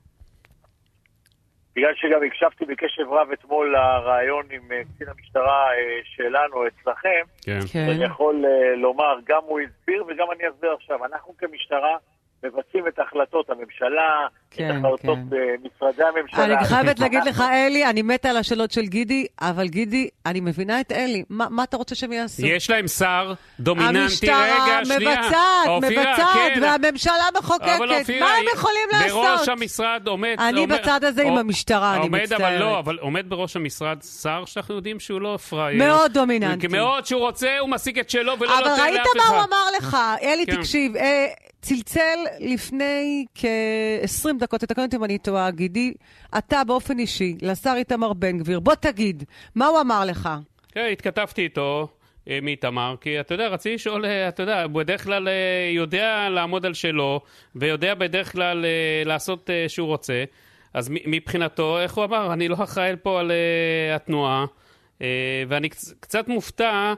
בגלל שגם הקשבתי בקשב רב אתמול לרעיון עם קצין המשטרה שלנו אצלכם, אני יכול לומר, גם הוא הסביר וגם אני אסביר עכשיו. אנחנו כמשטרה מבצעים את החלטות הממשלה, את החלטות משרדי הממשלה. אני חייבת להגיד לך, אלי, אני מתה על השאלות של גידי, אבל גידי, אני מבינה את אלי. מה אתה רוצה שהם יעשו? יש להם שר דומיננטי. המשטרה מבצעת, והממשלה מחוקקת. מה הם יכולים לעשות? בראש המשרד עומד... אני בצד הזה עם המשטרה, אני מצטערת. אבל עומד בראש המשרד שר שאנחנו יודעים שהוא לא פראייר. מאוד דומיננטי. מאוד שהוא רוצה, הוא משיג את שלו ולא נותן לאף אחד. אבל ראית מה הוא אמר לך? אלי, תקשיב, צלצל לפני כ-20 דקות, תתקן אותי אם אני טועה, גידי, אתה באופן אישי, לשר איתמר בן גביר, בוא תגיד, מה הוא אמר לך? כן, התכתבתי איתו, מאיתמר, כי אתה יודע, רציתי לשאול, אתה יודע, בדרך כלל יודע לעמוד על שלו, ויודע בדרך כלל לעשות שהוא רוצה, אז מבחינתו, איך הוא אמר, אני לא אחראי פה על התנועה, ואני קצת מופתע,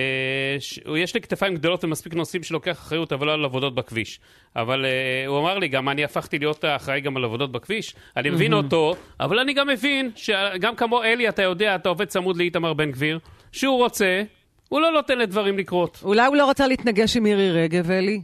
יש לי כתפיים גדולות ומספיק נושאים שלוקח אחריות, אבל לא על עבודות בכביש. אבל הוא אמר לי גם, אני הפכתי להיות אחראי גם על עבודות בכביש, אני מבין אותו, אבל אני גם מבין שגם כמו אלי, אתה יודע, אתה עובד צמוד לאיתמר בן גביר, שהוא רוצה, הוא לא נותן לדברים לקרות. אולי הוא לא רוצה להתנגש עם מירי רגב, אלי?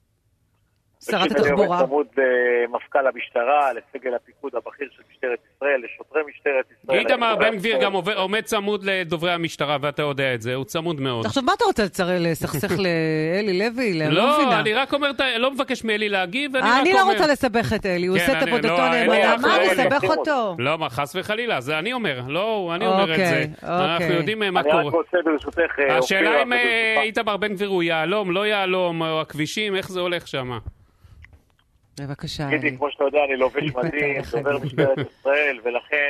שרת התחבורה. אני צמוד מפכ"ל המשטרה, לסגל הפיקוד הבכיר של משטרת ישראל, לשוטרי משטרת ישראל. איתמר בן גביר גם עומד צמוד לדוברי המשטרה, ואתה יודע את זה, הוא צמוד מאוד. עכשיו, מה אתה רוצה לסכסך לאלי לוי? לא, אני רק אומר, לא מבקש מאלי להגיב, אני לא רוצה לסבך את אלי, הוא עושה את עבודתו נאמנה, מה לסבך אותו? לא, מה, חס וחלילה, זה אני אומר, לא, אני אומר את זה. אנחנו יודעים מה קורה. אני רק רוצה ברשותך, השאלה אם איתמר בן גביר הוא יעלום, לא יעלום, או הכבישים, איך זה הולך שם? בבקשה. גידי, כמו שאתה יודע, אני לובש מדים, דובר משטרת ישראל, ולכן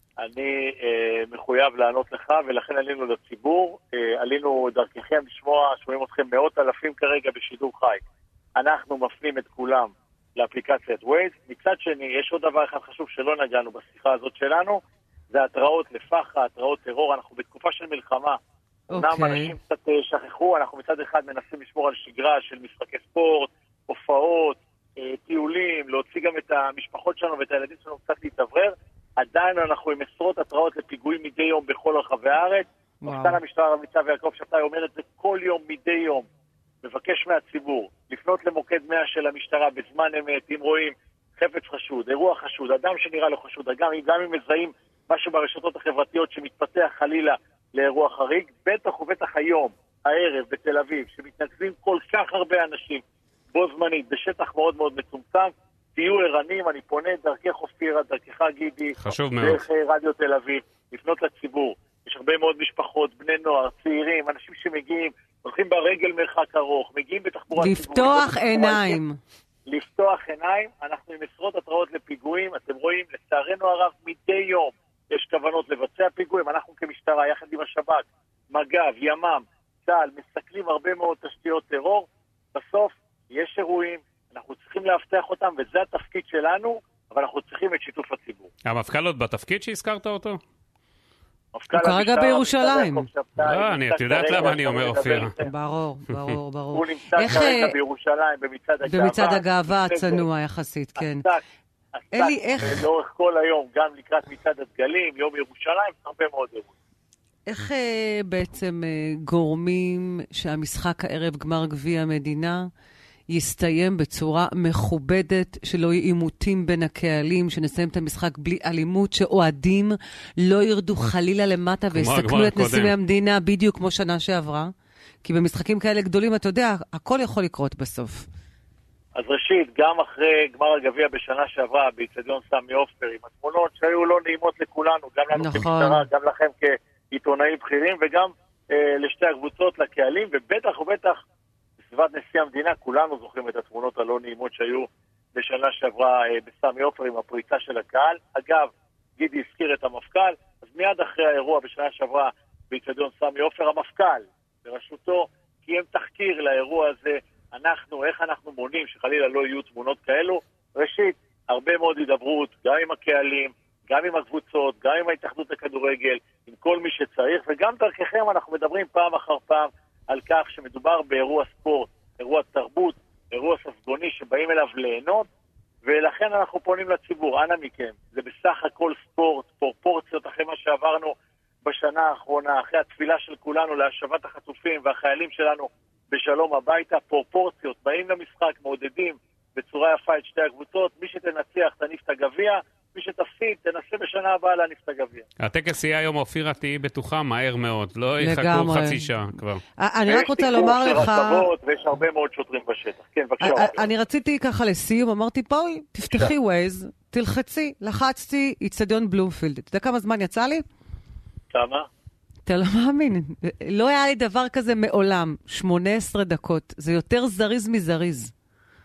אני מחויב לענות לך, ולכן עלינו לציבור, עלינו דרככם לשמוע, שומעים אתכם מאות אלפים כרגע בשידור חי. אנחנו מפנים את כולם לאפליקציית ווייז. מצד שני, יש עוד דבר אחד חשוב שלא נגענו בשיחה הזאת שלנו, זה התראות לפח"ע, התראות טרור. אנחנו בתקופה של מלחמה. אומנם אנשים קצת שכחו, אנחנו מצד אחד מנסים לשמור על שגרה של משחקי ספורט, הופעות, טיולים, להוציא גם את המשפחות שלנו ואת הילדים שלנו קצת להתאוורר. עדיין אנחנו עם עשרות התראות לפיגועים מדי יום בכל רחבי הארץ. מפכ"ל המשטרה ניצב יעקב שבתאי אומר את זה כל יום, מדי יום. מבקש מהציבור לפנות למוקד 100 של המשטרה בזמן אמת, אם רואים חפץ חשוד, אירוע חשוד, אדם שנראה לו חשוד, גם אם מזהים משהו ברשתות החברתיות שמתפתח חלילה לאירוע חריג, בטח ובטח היום, הערב בתל אביב, שמתנקזים כל כך הרבה אנשים בו זמנית, בשטח מאוד מאוד מצומצם, תהיו ערנים, אני פונה דרכך אופירה, דרכך גידי, דרך רדיו תל אביב, לפנות לציבור. יש הרבה מאוד משפחות, בני נוער, צעירים, אנשים שמגיעים, הולכים ברגל מרחק ארוך, מגיעים בתחבורה ציבורית. לפתוח עיניים. לפתוח עיניים, אנחנו עם עשרות התראות לפיגועים, אתם רואים, לצערנו הרב, מדי יום יש כוונות לבצע פיגועים, אנחנו כמשטרה, יחד עם השב"כ, מג"ב, ימ"מ, צה"ל, מסתכלים הרבה מאוד תשתיות טרור, בסוף יש אירועים, אנחנו צריכים להבטח אותם, וזה התפקיד שלנו, אבל אנחנו צריכים את שיתוף הציבור. המפכ"ל עוד בתפקיד שהזכרת אותו? הוא כרגע בירושלים. את יודעת למה אני אומר אופירה. ברור. הוא נמצא כרגע בירושלים, במצעד הגאווה הצנוע יחסית, כן. אלי, איך? לאורך כל היום, גם לקראת מצעד הדגלים, יום ירושלים, הרבה מאוד אירועים. איך בעצם גורמים שהמשחק הערב גמר גביע המדינה יסתיים בצורה מכובדת, שלא יהיו עימותים בין הקהלים, שנסיים את המשחק בלי אלימות, שאוהדים לא ירדו חלילה למטה ויסכנו את נשיא המדינה בדיוק כמו שנה שעברה? כי במשחקים כאלה גדולים, אתה יודע, הכל יכול לקרות בסוף. אז ראשית, גם אחרי גמר הגביע בשנה שעברה, באצטדיון סמי עופר, עם התמונות שהיו לא נעימות לכולנו, גם לנו כמשטרה, גם לכם כעיתונאים בכירים, וגם לשתי הקבוצות, לקהלים, ובטח ובטח בסביבת נשיא המדינה, כולנו זוכרים את התמונות הלא נעימות שהיו בשנה שעברה בסמי עופר עם הפריצה של הקהל. אגב, גידי הזכיר את המפכ"ל, אז מיד אחרי האירוע בשנה שעברה באצטדיון סמי עופר, המפכ"ל בראשותו קיים תחקיר לאירוע הזה, איך אנחנו מונים שחלילה לא יהיו תמונות כאלו. ראשית, הרבה מאוד הידברות, גם עם הקהלים, גם עם הקבוצות, גם עם ההתאחדות לכדורגל, עם כל מי שצריך, וגם דרככם אנחנו מדברים פעם אחר פעם על כך שמדובר באירוע ספורט, אירוע תרבות, אירוע ספגוני שבאים אליו ליהנות, ולכן אנחנו פונים לציבור, אנא מכם, זה בסך הכל ספורט, פרופורציות אחרי מה שעברנו בשנה האחרונה, אחרי התפילה של כולנו להשבת החטופים והחיילים שלנו בשלום הביתה, פרופורציות, באים למשחק, מעודדים בצורה יפה את שתי הקבוצות, מי שתנצח תניף את הגביע, מי שתפסיד תנסה בשנה הבאה להניף את הגביע. הטקס יהיה היום, אופירה, תהי בטוחה מהר מאוד, לא יחכו חצי שעה כבר. אני רק רוצה לומר לך... ויש הרבה מאוד שוטרים בשטח. כן, בבקשה. אני רציתי ככה לסיום, אמרתי פה, תפתחי ווייז, תלחצי, לחצתי, אצטדיון בלומפילד. אתה יודע כמה זמן יצא לי? כמה? אתה לא מאמין, לא היה לי דבר כזה מעולם, 18 דקות, זה יותר זריז מזריז.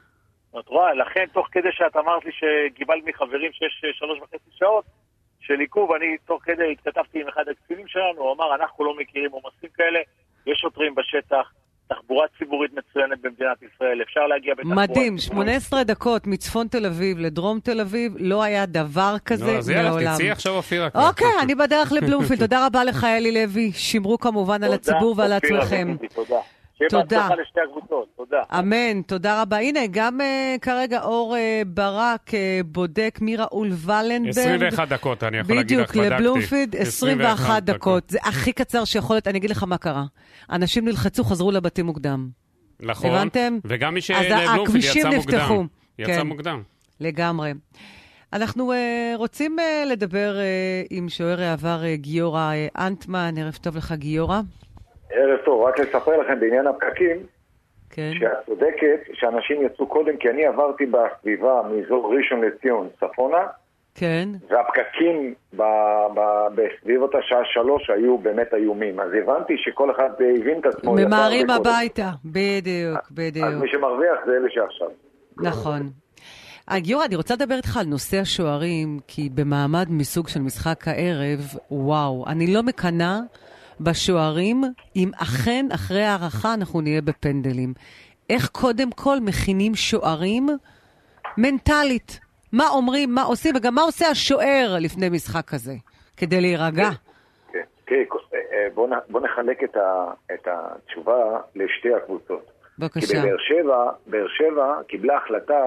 את רואה, לכן תוך כדי שאת אמרת לי שגיבלת מחברים שיש 3.5 שעות של עיכוב, אני תוך כדי התכתבתי עם אחד הקצינים שלנו, הוא אמר, אנחנו לא מכירים עומסים כאלה, יש שוטרים בשטח, תחבורה ציבורית מצוינת במדינת ישראל, אפשר להגיע בתחבורה מדהים, 18 דקות מצפון תל אביב לדרום תל אביב, לא היה דבר כזה מעולם. אז יאללה, תצאי עכשיו אופירה. אוקיי, אני בדרך לבלומפילד. תודה רבה לך, אלי לוי. שמרו כמובן על הציבור ועל עצמכם. תודה. תודה. לשתי הקבוצות, תודה. אמן, תודה רבה. הנה, גם כרגע אור ברק בודק מראול ולנברג. 21 דקות, אני יכול להגיד לך, בדיוק, לבלומפילד, 21 דקות. זה הכי קצר שיכול להיות, אני אגיד לך מה קרה. אנשים נלחצו, חזרו לבתים מוקדם. נכון. הבנתם? וגם מי שלבלומפילד יצא מוקדם. יצא מוקדם. לגמרי. אנחנו רוצים לדבר עם שוער העבר גיורא אנטמן. ערב טוב לך, גיורא. ערב טוב, רק לספר לכם בעניין הפקקים, כן. שאת צודקת שאנשים יצאו קודם, כי אני עברתי בסביבה מאזור ראשון לציון צפונה, כן. והפקקים בסביבות השעה 3 היו באמת איומים, אז הבנתי שכל אחד הבין את עצמו. ממהרים הביתה, בדיוק, בדיוק. אז מי שמרוויח זה אלה שעכשיו. נכון. גיורא, אני רוצה לדבר איתך על נושא השוערים, כי במעמד מסוג של משחק הערב, וואו, אני לא מקנה בשוערים, אם אכן אחרי הערכה אנחנו נהיה בפנדלים. איך קודם כל מכינים שוערים מנטלית? מה אומרים, מה עושים, וגם מה עושה השוער לפני משחק כזה, כדי להירגע? כן, בוא נחלק את התשובה לשתי הקבוצות. בבקשה. כי באר שבע קיבלה החלטה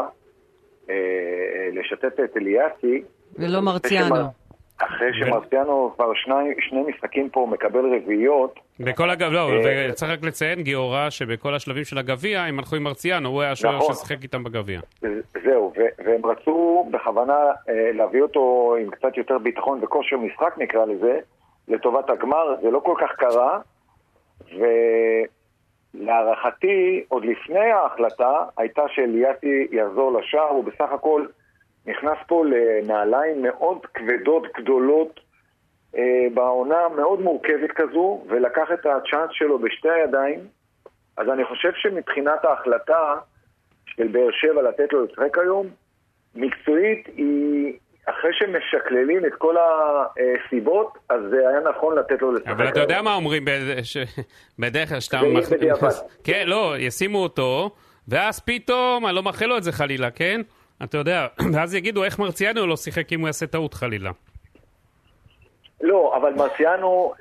לשתת את אליאסי, ולא מרציאנו. אחרי שמרציאנו כבר שני משחקים פה מקבל רביעיות. בכל הגביע, לא, וצריך רק לציין, גיורא, שבכל השלבים של הגביע, הם הלכו עם מרציאנו, הוא היה השוער ששיחק איתם בגביע. זהו, והם רצו בכוונה להביא אותו עם קצת יותר ביטחון וכושר משחק, נקרא לזה, לטובת הגמר. זה לא כל כך קרה, ולהערכתי, עוד לפני ההחלטה, הייתה שאליאסי יחזור לשער, הוא בסך הכל נכנס פה לנעליים מאוד כבדות, גדולות, בעונה מאוד מורכבת כזו, ולקח את הצ'אנס שלו בשתי הידיים. אז אני חושב שמבחינת ההחלטה של באר שבע לתת לו לשחק היום, מקצועית היא, אחרי שמשקללים את כל הסיבות, אז זה היה נכון לתת לו לשחק היום. אבל אתה יודע מה אומרים בדרך כלל שאתה... כן, לא, ישימו אותו, ואז פתאום, אני לא מאחל לו את זה חלילה, כן? אתה יודע, ואז יגידו איך מרציאנו לא שיחק אם הוא יעשה טעות חלילה. לא, אבל מרציאנו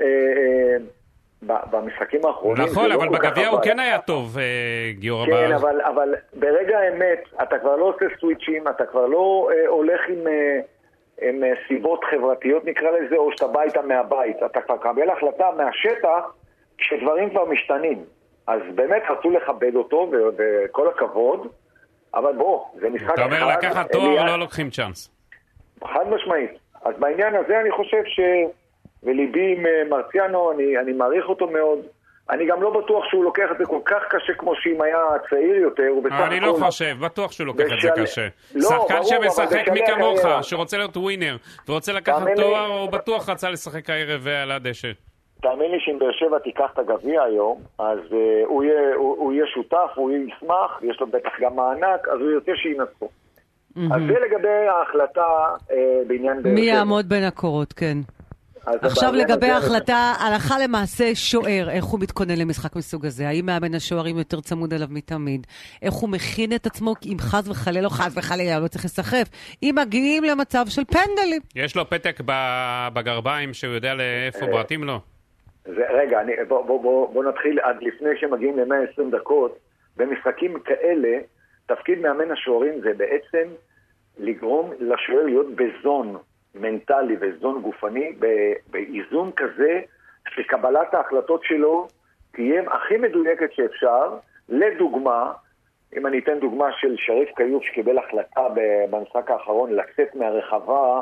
במשחקים האחרונים... נכון, אבל בגביע הוא כן היה טוב, גיורא. כן, אבל ברגע האמת, אתה כבר לא עושה סוויצ'ים, אתה כבר לא הולך עם סיבות חברתיות נקרא לזה, או שאתה בא איתה מהבית. אתה כבר קבל החלטה מהשטח כשדברים כבר משתנים. אז באמת רצו לכבד אותו, וכל הכבוד, אבל בוא, זה משחק אחד. אתה אומר לקחת תואר ולא לוקחים צ'אנס. חד משמעית. אז בעניין הזה אני חושב וליבי עם מרציאנו, אני מעריך אותו מאוד. אני גם לא בטוח שהוא לוקח את זה כל כך קשה כמו שאם היה צעיר יותר. אני לא חושב, בטוח שהוא לוקח את זה קשה. שחקן שמשחק מי כמוך, שרוצה להיות ווינר, ורוצה לקחת תואר, הוא בטוח רצה לשחק הערב על הדשא. תאמין לי שאם באר שבע תיקח את הגביע היום, אז הוא יהיה שותף, הוא ישמח, יש לו בטח גם מענק, אז הוא יוצא שינצחו. אז זה לגבי ההחלטה בעניין באר שבע. מי יעמוד בין הקורות, כן. עכשיו לגבי ההחלטה, הלכה למעשה שוער, איך הוא מתכונן למשחק מסוג הזה? האם מאמן השוערים יותר צמוד אליו מתמיד? איך הוא מכין את עצמו, אם חז וחלילה לא חז וחלילה, לא צריך לסחף, אם מגיעים למצב של פנדלים? יש לו פתק בגרביים שהוא יודע לאיפה בועטים לו? רגע, בוא נתחיל עד לפני שמגיעים ל-120 דקות. במשחקים כאלה, תפקיד מאמן השוערים זה בעצם לגרום לשוער להיות בזון מנטלי וזון גופני, באיזון כזה שקבלת ההחלטות שלו תהיה הכי מדויקת שאפשר. לדוגמה, אם אני אתן דוגמה של שריף קיוף שקיבל החלטה במשחק האחרון לצאת מהרחבה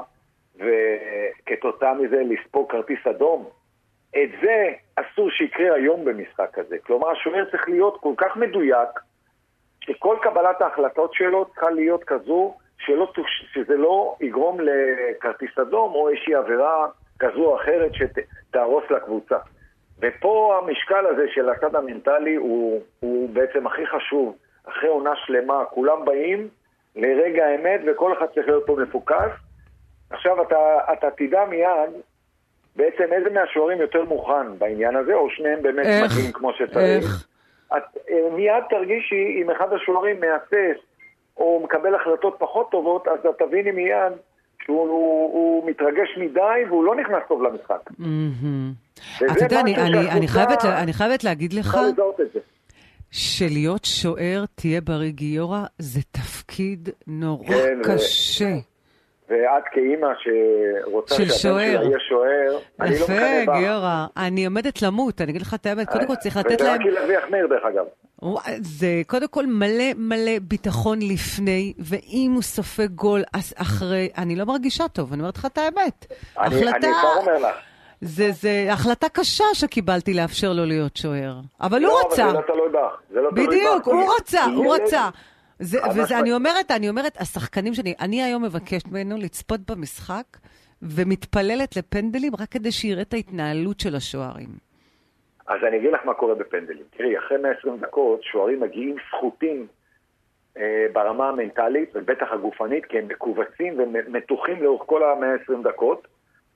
וכתוצאה מזה לספוג כרטיס אדום, את זה אסור שיקרה היום במשחק כזה. כלומר, השוער צריך להיות כל כך מדויק שכל קבלת ההחלטות שלו צריכה להיות כזו שזה לא יגרום לכרטיס אדום או איזושהי עבירה כזו או אחרת שתהרוס לקבוצה. ופה המשקל הזה של הצד המנטלי הוא בעצם הכי חשוב. אחרי עונה שלמה כולם באים לרגע האמת וכל אחד צריך להיות פה מפוקס. עכשיו אתה תדע מיד בעצם איזה מהשוערים יותר מוכן בעניין הזה, או שניהם באמת מגיעים כמו שצריך. את מיד תרגישי אם אחד השוערים מאסס או מקבל החלטות פחות טובות, אז את תביני מיד שהוא מתרגש מדי והוא לא נכנס טוב למשחק. אתה יודע, אני חייבת להגיד לך שלהיות שוער, תהיה בריא גיורא, זה תפקיד נורא קשה. ואת כאימא שרוצה שהבן שלה יהיה שוער, אני לא מקנא בה. גיורא, אני עומדת למות, אני אגיד לך את האמת, קודם כל צריך לתת להם... וזה רק ילביח מאיר דרך אגב. זה קודם כל מלא ביטחון לפני, ואם הוא סופג גול אחרי, אני לא מרגישה טוב, אני אומרת לך את האמת. אני כבר אומר לך. זה החלטה קשה שקיבלתי לאפשר לו להיות שוער. אבל הוא רצה. לא, אבל זה לא תלוי בך. בדיוק, הוא רצה. אני אומרת, השחקנים שלי, אני היום מבקשת ממנו לצפות במשחק, ומתפללת לפנדלים רק כדי שיראה את ההתנהלות של השוערים. אז אני אגיד לך מה קורה בפנדלים. תראי, אחרי 120 דקות, שוערים מגיעים סחוטים ברמה המנטלית, ובטח הגופנית, כי הם מקובצים ומתוחים לאורך כל ה-120 דקות,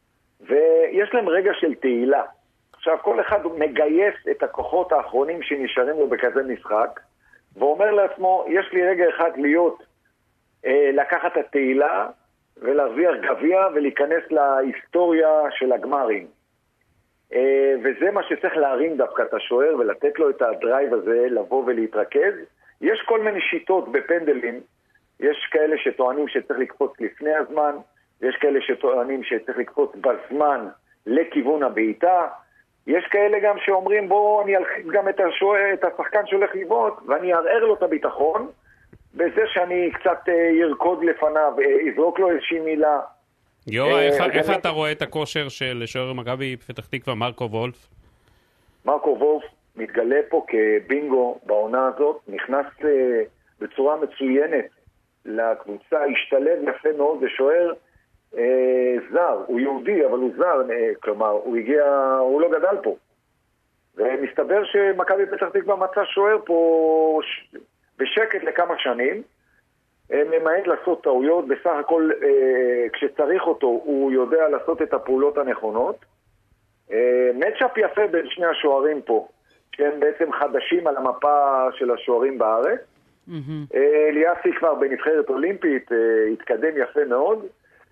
ויש להם רגע של תהילה. עכשיו, כל אחד מגייס את הכוחות האחרונים שנשארים לו בכזה משחק, ואומר לעצמו, יש לי רגע אחד להיות, לקחת את התהילה, ולהרוויח גביע, ולהיכנס להיסטוריה של הגמרים. וזה מה שצריך להרים דווקא את השוער, ולתת לו את הדרייב הזה, לבוא ולהתרכז. יש כל מיני שיטות בפנדלים, יש כאלה שטוענים שצריך לקפוץ לפני הזמן, יש כאלה שטוענים שצריך לקפוץ בזמן לכיוון הבעיטה, יש כאלה גם שאומרים בואו אני אלחיץ גם את השחקן שהולך לבעוט ואני אערער לו את הביטחון בזה שאני קצת ירקוד לפניו, יזרוק לו איזושהי מילה. יורא, איך אתה רואה את הכושר של שוער מכבי פתח תקווה מרקו וולף? מרקו וולף מתגלה פה כבינגו בעונה הזאת, נכנס בצורה מצוינת לקבוצה, השתלב יפה מאוד ושוער זר, הוא יהודי אבל הוא זר, כלומר הוא לא גדל פה, ומסתבר שמכבי פתח תקווה מצא שוער פה בשקט לכמה שנים, ממעט לעשות טעויות, בסך הכל כשצריך אותו הוא יודע לעשות את הפעולות הנכונות. מצ'אפ יפה בין שני השוערים פה, שהם בעצם חדשים על המפה של השוערים בארץ. אליאסי כבר בנבחרת אולימפית התקדם יפה מאוד.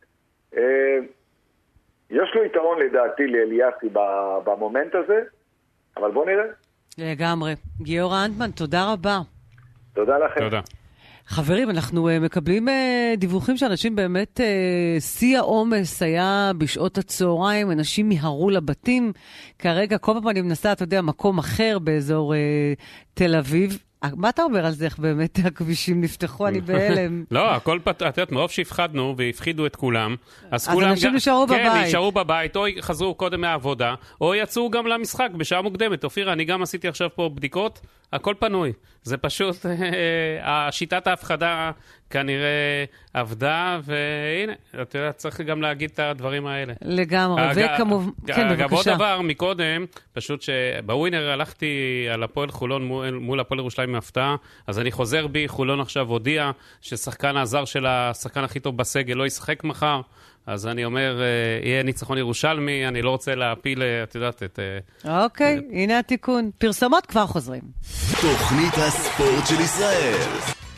יש לו יתרון לדעתי לאליאסי במומנט הזה, אבל בוא נראה. לגמרי. גיורא אנטמן, תודה רבה. תודה לכם. תודה. חברים, אנחנו מקבלים דיווחים שאנשים באמת, שיא העומס היה בשעות הצהריים, אנשים מיהרו לבתים, כרגע כל פעם אני מנסה, אתה יודע, מקום אחר באזור תל אביב. מה אתה אומר על זה, איך באמת הכבישים נפתחו, אני בהלם. לא, הכל פתח, את יודעת, מרוב שהפחדנו והפחידו את כולם, אז אנשים נשארו בבית. כן, נשארו בבית, או חזרו קודם מהעבודה, או יצאו גם למשחק בשעה מוקדמת. אופירה, אני גם עשיתי עכשיו פה בדיקות, הכל פנוי. זה פשוט, השיטת ההפחדה כנראה עבדה, והנה, אתה יודע, צריך גם להגיד את הדברים האלה. לגמרי, וכמובן, כן, בבקשה. אגב, עוד דבר מקודם, פשוט שבווינר הלכתי על הפועל חולון מול הפועל ירושלים מהפתעה, אז אני חוזר בי, חולון עכשיו הודיע ששחקן הזר של השחקן הכי טוב בסגל לא ישחק מחר, אז אני אומר, יהיה ניצחון ירושלמי, אני לא רוצה להפיל, את יודעת, את... אוקיי, הנה התיקון. פרסומות כבר חוזרים. תוכנית הספורט של ישראל.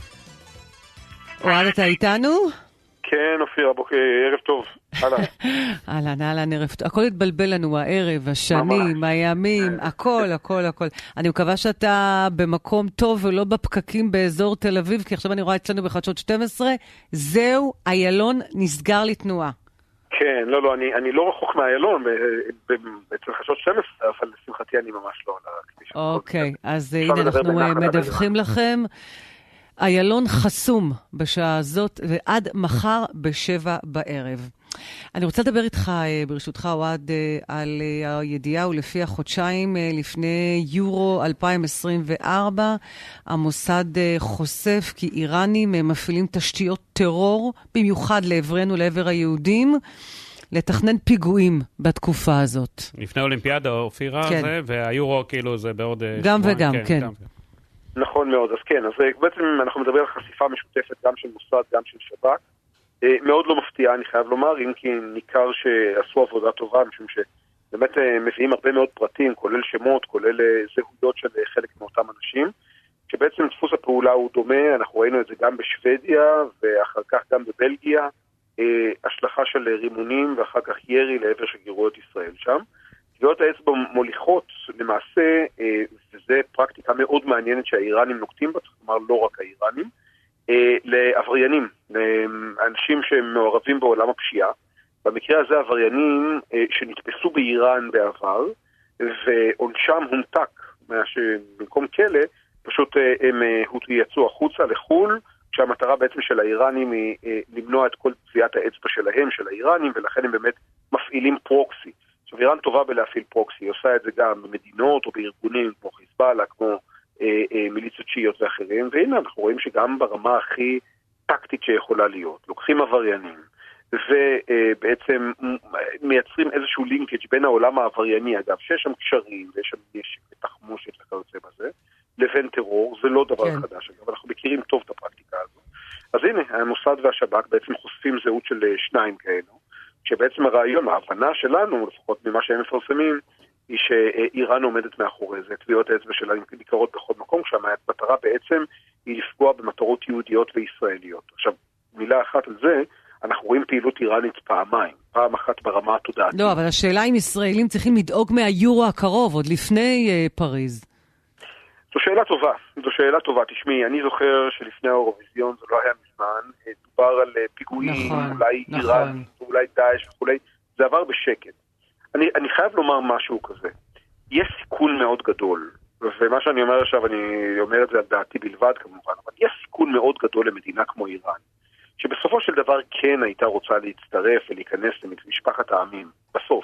אוהד, אתה איתנו? כן, אופירה, ערב טוב. אהלן, ערב טוב. הכל התבלבל לנו, הערב, השנים, הימים, הכל. אני מקווה שאתה במקום טוב ולא בפקקים באזור תל אביב, כי עכשיו אני רואה אצלנו בחדשות 12, זהו, איילון נסגר לתנועה. כן, לא, אני לא רחוק מהאיילון, אצל חדשות 12, אבל לשמחתי אני ממש לא על הכביש. אוקיי, אז הנה אנחנו מדווחים לכם. איילון חסום בשעה הזאת ועד מחר ב-19:00. אני רוצה לדבר איתך, ברשותך, אוהד, על הידיעה ולפי החודשיים לפני יורו 2024, המוסד חושף כי איראנים מפעילים תשתיות טרור, במיוחד לעברנו, לעבר היהודים, לתכנן פיגועים בתקופה הזאת. לפני אולימפיאדה, אופירה, כן. זה, והיורו כאילו זה בעוד... גם שבועיים, וגם, כן. נכון מאוד, אז כן, אז בעצם אנחנו מדברים על חשיפה משותפת גם של מוסד, גם של שב"כ. מאוד לא מפתיע, אני חייב לומר, אם כי ניכר שעשו עבודה טובה, משום באמת מביאים הרבה מאוד פרטים, כולל שמות, כולל זהויות של חלק מאותם אנשים, שבעצם דפוס הפעולה הוא דומה, אנחנו ראינו את זה גם בשוודיה, ואחר כך גם בבלגיה, השלכה של רימונים, ואחר כך ירי לעבר שגרירויות ישראל שם. טביעות האצבע מוליכות למעשה, וזו פרקטיקה מאוד מעניינת שהאיראנים נוקטים בה, כלומר לא רק האיראנים, לעבריינים, לאנשים שמעורבים בעולם הפשיעה. במקרה הזה עבריינים שנתפסו באיראן בעבר, ועונשם הומתק, במקום כלא, פשוט הם יצאו החוצה לחול, כשהמטרה בעצם של האיראנים היא למנוע את כל טביעת האצבע שלהם, של האיראנים, ולכן הם באמת מפעילים פרוקסי. עכשיו, איראן טובה בלהפעיל פרוקסי, היא עושה את זה גם במדינות או בארגונים כמו חיזבאללה, כמו מיליציות שיעיות ואחרים, והנה אנחנו רואים שגם ברמה הכי טקטית שיכולה להיות, לוקחים עבריינים, ובעצם מייצרים איזשהו לינקג' בין העולם העברייני, אגב, שיש שם קשרים, ויש שם נשק ותחמושת וכיוצא בזה, לבין טרור, זה לא דבר חדש, אגב, אנחנו מכירים טוב את הפרקטיקה הזו. אז הנה, המוסד והשב"כ בעצם חושפים זהות של שניים כאלו, שבעצם הרעיון, ההבנה שלנו, לפחות ממה שהם מפרסמים, היא שאיראן עומדת מאחורי זה, טביעות האצבע שלה ניכרות בכל מקום, כשהמטרה בעצם היא לפגוע במטרות יהודיות וישראליות. עכשיו, מילה אחת על זה, אנחנו רואים פעילות איראנית פעמיים, פעם אחת ברמה התודעתית. לא, אבל השאלה אם ישראלים צריכים לדאוג מהיורו הקרוב, עוד לפני פריז. זו שאלה טובה, תשמעי, אני זוכר שלפני האירוויזיון, זה לא היה מזמן, דובר על פיגועים, אולי איראן, אולי דאעש וכולי, זה עבר בשקט. אני חייב לומר משהו כזה, יש סיכון מאוד גדול, ומה שאני אומר עכשיו, אני אומר את זה על דעתי בלבד כמובן, אבל יש סיכון מאוד גדול למדינה כמו איראן, שבסופו של דבר כן הייתה רוצה להצטרף ולהיכנס למשפחת העמים, בסוף.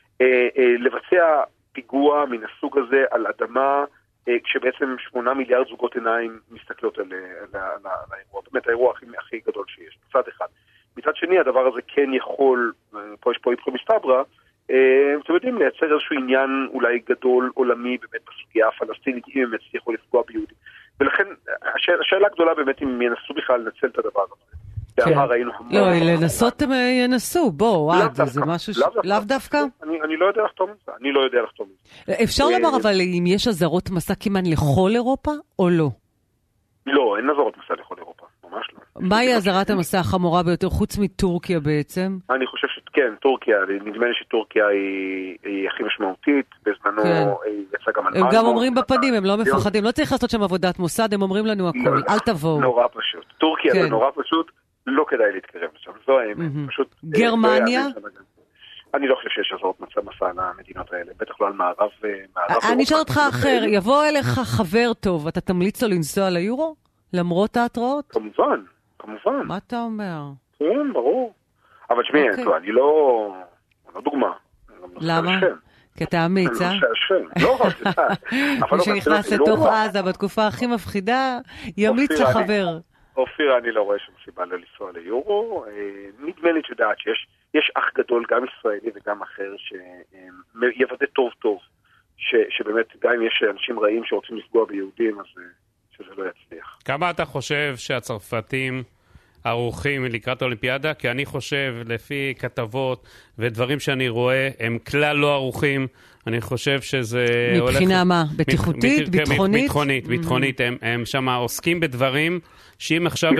לבצע פיגוע מן הסוג הזה על אדמה, כשבעצם 8 מיליארד זוגות עיניים מסתכלות על האירוע. באמת האירוע הכי גדול שיש, מצד אחד. מצד שני, הדבר הזה כן יכול, פה יש פה איפכו מסתברא, אתם יודעים, לייצר איזשהו עניין אולי גדול עולמי באמת בסוגיה הפלסטינית, אם הם יצליחו לפגוע ביהודים. ולכן, השאלה הגדולה באמת אם ינסו בכלל לנצל את הדבר הזה. לא, לנסות הם ינסו, בואו, זה משהו לאו דווקא? אני לא יודע לחתום את זה. אפשר לומר אבל אם יש אזהרות מסע כמעט לכל אירופה או לא? לא, אין אזהרות מסע לכל אירופה, ממש לא. מהי אזהרת המסע החמורה ביותר חוץ מטורקיה בעצם? אני חושב שכן, טורקיה, נדמה לי שטורקיה היא הכי משמעותית, בזמנו יצא גם על מלמו. הם גם אומרים בפנים, הם לא מפחדים, לא צריך לעשות שם עבודת מוסד, הם אומרים לנו הכל, אל תבואו. נורא פשוט, טורקיה זה נורא פשוט, לא כדאי להתקרב לשם, זו האמת, פשוט... גרמניה? אני לא חושב שיש אזהרות מסע על המדינות האלה, בטח לא על מערב. אני אשאל אותך אחר, יבוא אליך חבר טוב, אתה תמליץ לו לנסוע ליורו? למרות ההתראות? כמובן. מה אתה אומר? כן, ברור. אבל שמי, אני לא דוגמה. למה? כי אתה אמיץ, אה? לא, מי שנכנס לתוך עזה בתקופה הכי מפחידה, ימליץ לחבר. אופיר, אני לא רואה שום סיבה לא לנסוע ליורו. נדמה לי שדעת שיש אח גדול, גם ישראלי וגם אחר, שיוודא טוב טוב, שבאמת גם אם יש אנשים רעים שרוצים לפגוע ביהודים, אז שזה לא יצליח. כמה אתה חושב שהצרפתים ערוכים לקראת האולימפיאדה? כי אני חושב, לפי כתבות ודברים שאני רואה, הם כלל לא ערוכים. אני חושב שזה... מבחינה מה? בטיחותית? ביטחונית? ביטחונית. הם שם עוסקים בדברים שאם עכשיו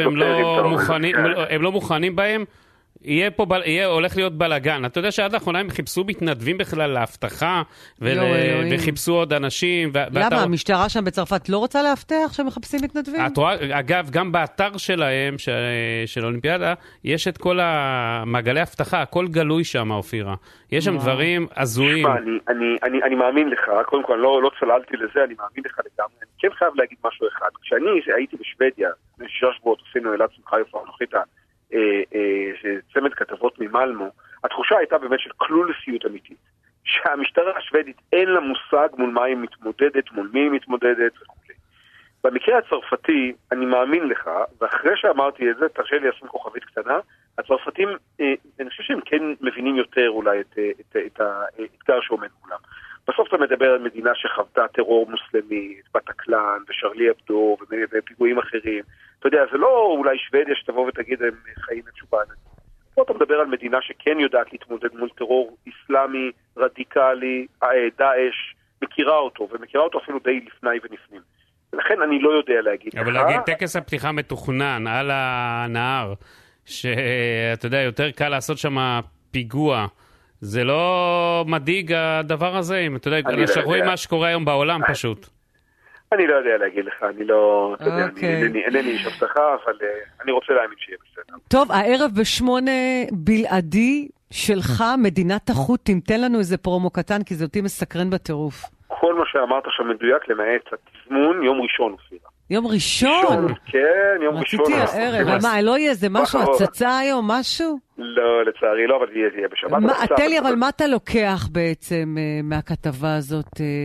הם לא מוכנים בהם, הולך להיות בלגן. אתה יודע שעד לאחרונה הם חיפשו מתנדבים בכלל להבטחה, וחיפשו עוד אנשים. למה? המשטרה שם בצרפת לא רוצה להבטח שהם מחפשים מתנדבים? אגב, גם באתר שלהם, של האולימפיאדה, יש את כל המעגלי הבטחה, הכל גלוי שם, אופירה. יש שם דברים הזויים. אני מאמין לך, קודם כל, לא צללתי לזה, אני מאמין לך לגמרי. אני כן חייב להגיד משהו אחד. כשאני הייתי בשוודיה, לפני 6 שבועות, עשינו אלעד שמחה יפה ונוחיתה, צמד כתבות ממלמו, התחושה הייתה באמת של כלולסיות אמיתית, שהמשטרה השוודית אין לה מושג מול מה היא מתמודדת, מול מי היא מתמודדת וכו'. במקרה הצרפתי, אני מאמין לך, ואחרי שאמרתי את זה, תרשה לי לשים כוכבית קטנה, הצרפתים, אני חושב שהם כן מבינים יותר אולי את האתגר שעומד מולם. בסוף אתה מדבר על מדינה שחוותה טרור מוסלמי, את בטקלן ושרלי אבדו ופיגועים אחרים. אתה יודע, זה לא אולי שוודיה שתבוא ותגיד הם חיים את שובן. פה אתה מדבר על מדינה שכן יודעת להתמודד מול טרור איסלאמי, רדיקלי, דאעש, מכירה אותו, ומכירה אותו אפילו די לפני ונפנים. לכן אני לא יודע להגיד. אבל להגיד טקס הפתיחה מתוכנן על הנהר, שאתה יודע, יותר קל לעשות שם פיגוע, זה לא מדאיג הדבר הזה? אם אתה יודע, אנחנו רואים מה שקורה היום בעולם פשוט. אני לא יודע להגיד לך, אני לא, אתה יודע, אינני איש הבטחה, אבל אני רוצה להאמין שיהיה בסדר. טוב, הערב ב8 בלעדי שלך, מדינת החות'ים, תן לנו איזה פרומו קטן, כי זה אותי מסקרן בטירוף. כל מה שאמרת שם מדויק, למעט התזמון, יום ראשון אופירה. יום ראשון? כן, יום ראשון. רציתי הערב, ומה, לא יהיה איזה משהו, הצצה היום, משהו? לא, לצערי לא, אבל זה יהיה בשבת. תן לי, אבל מה אתה לוקח בעצם מהכתבה הזאת,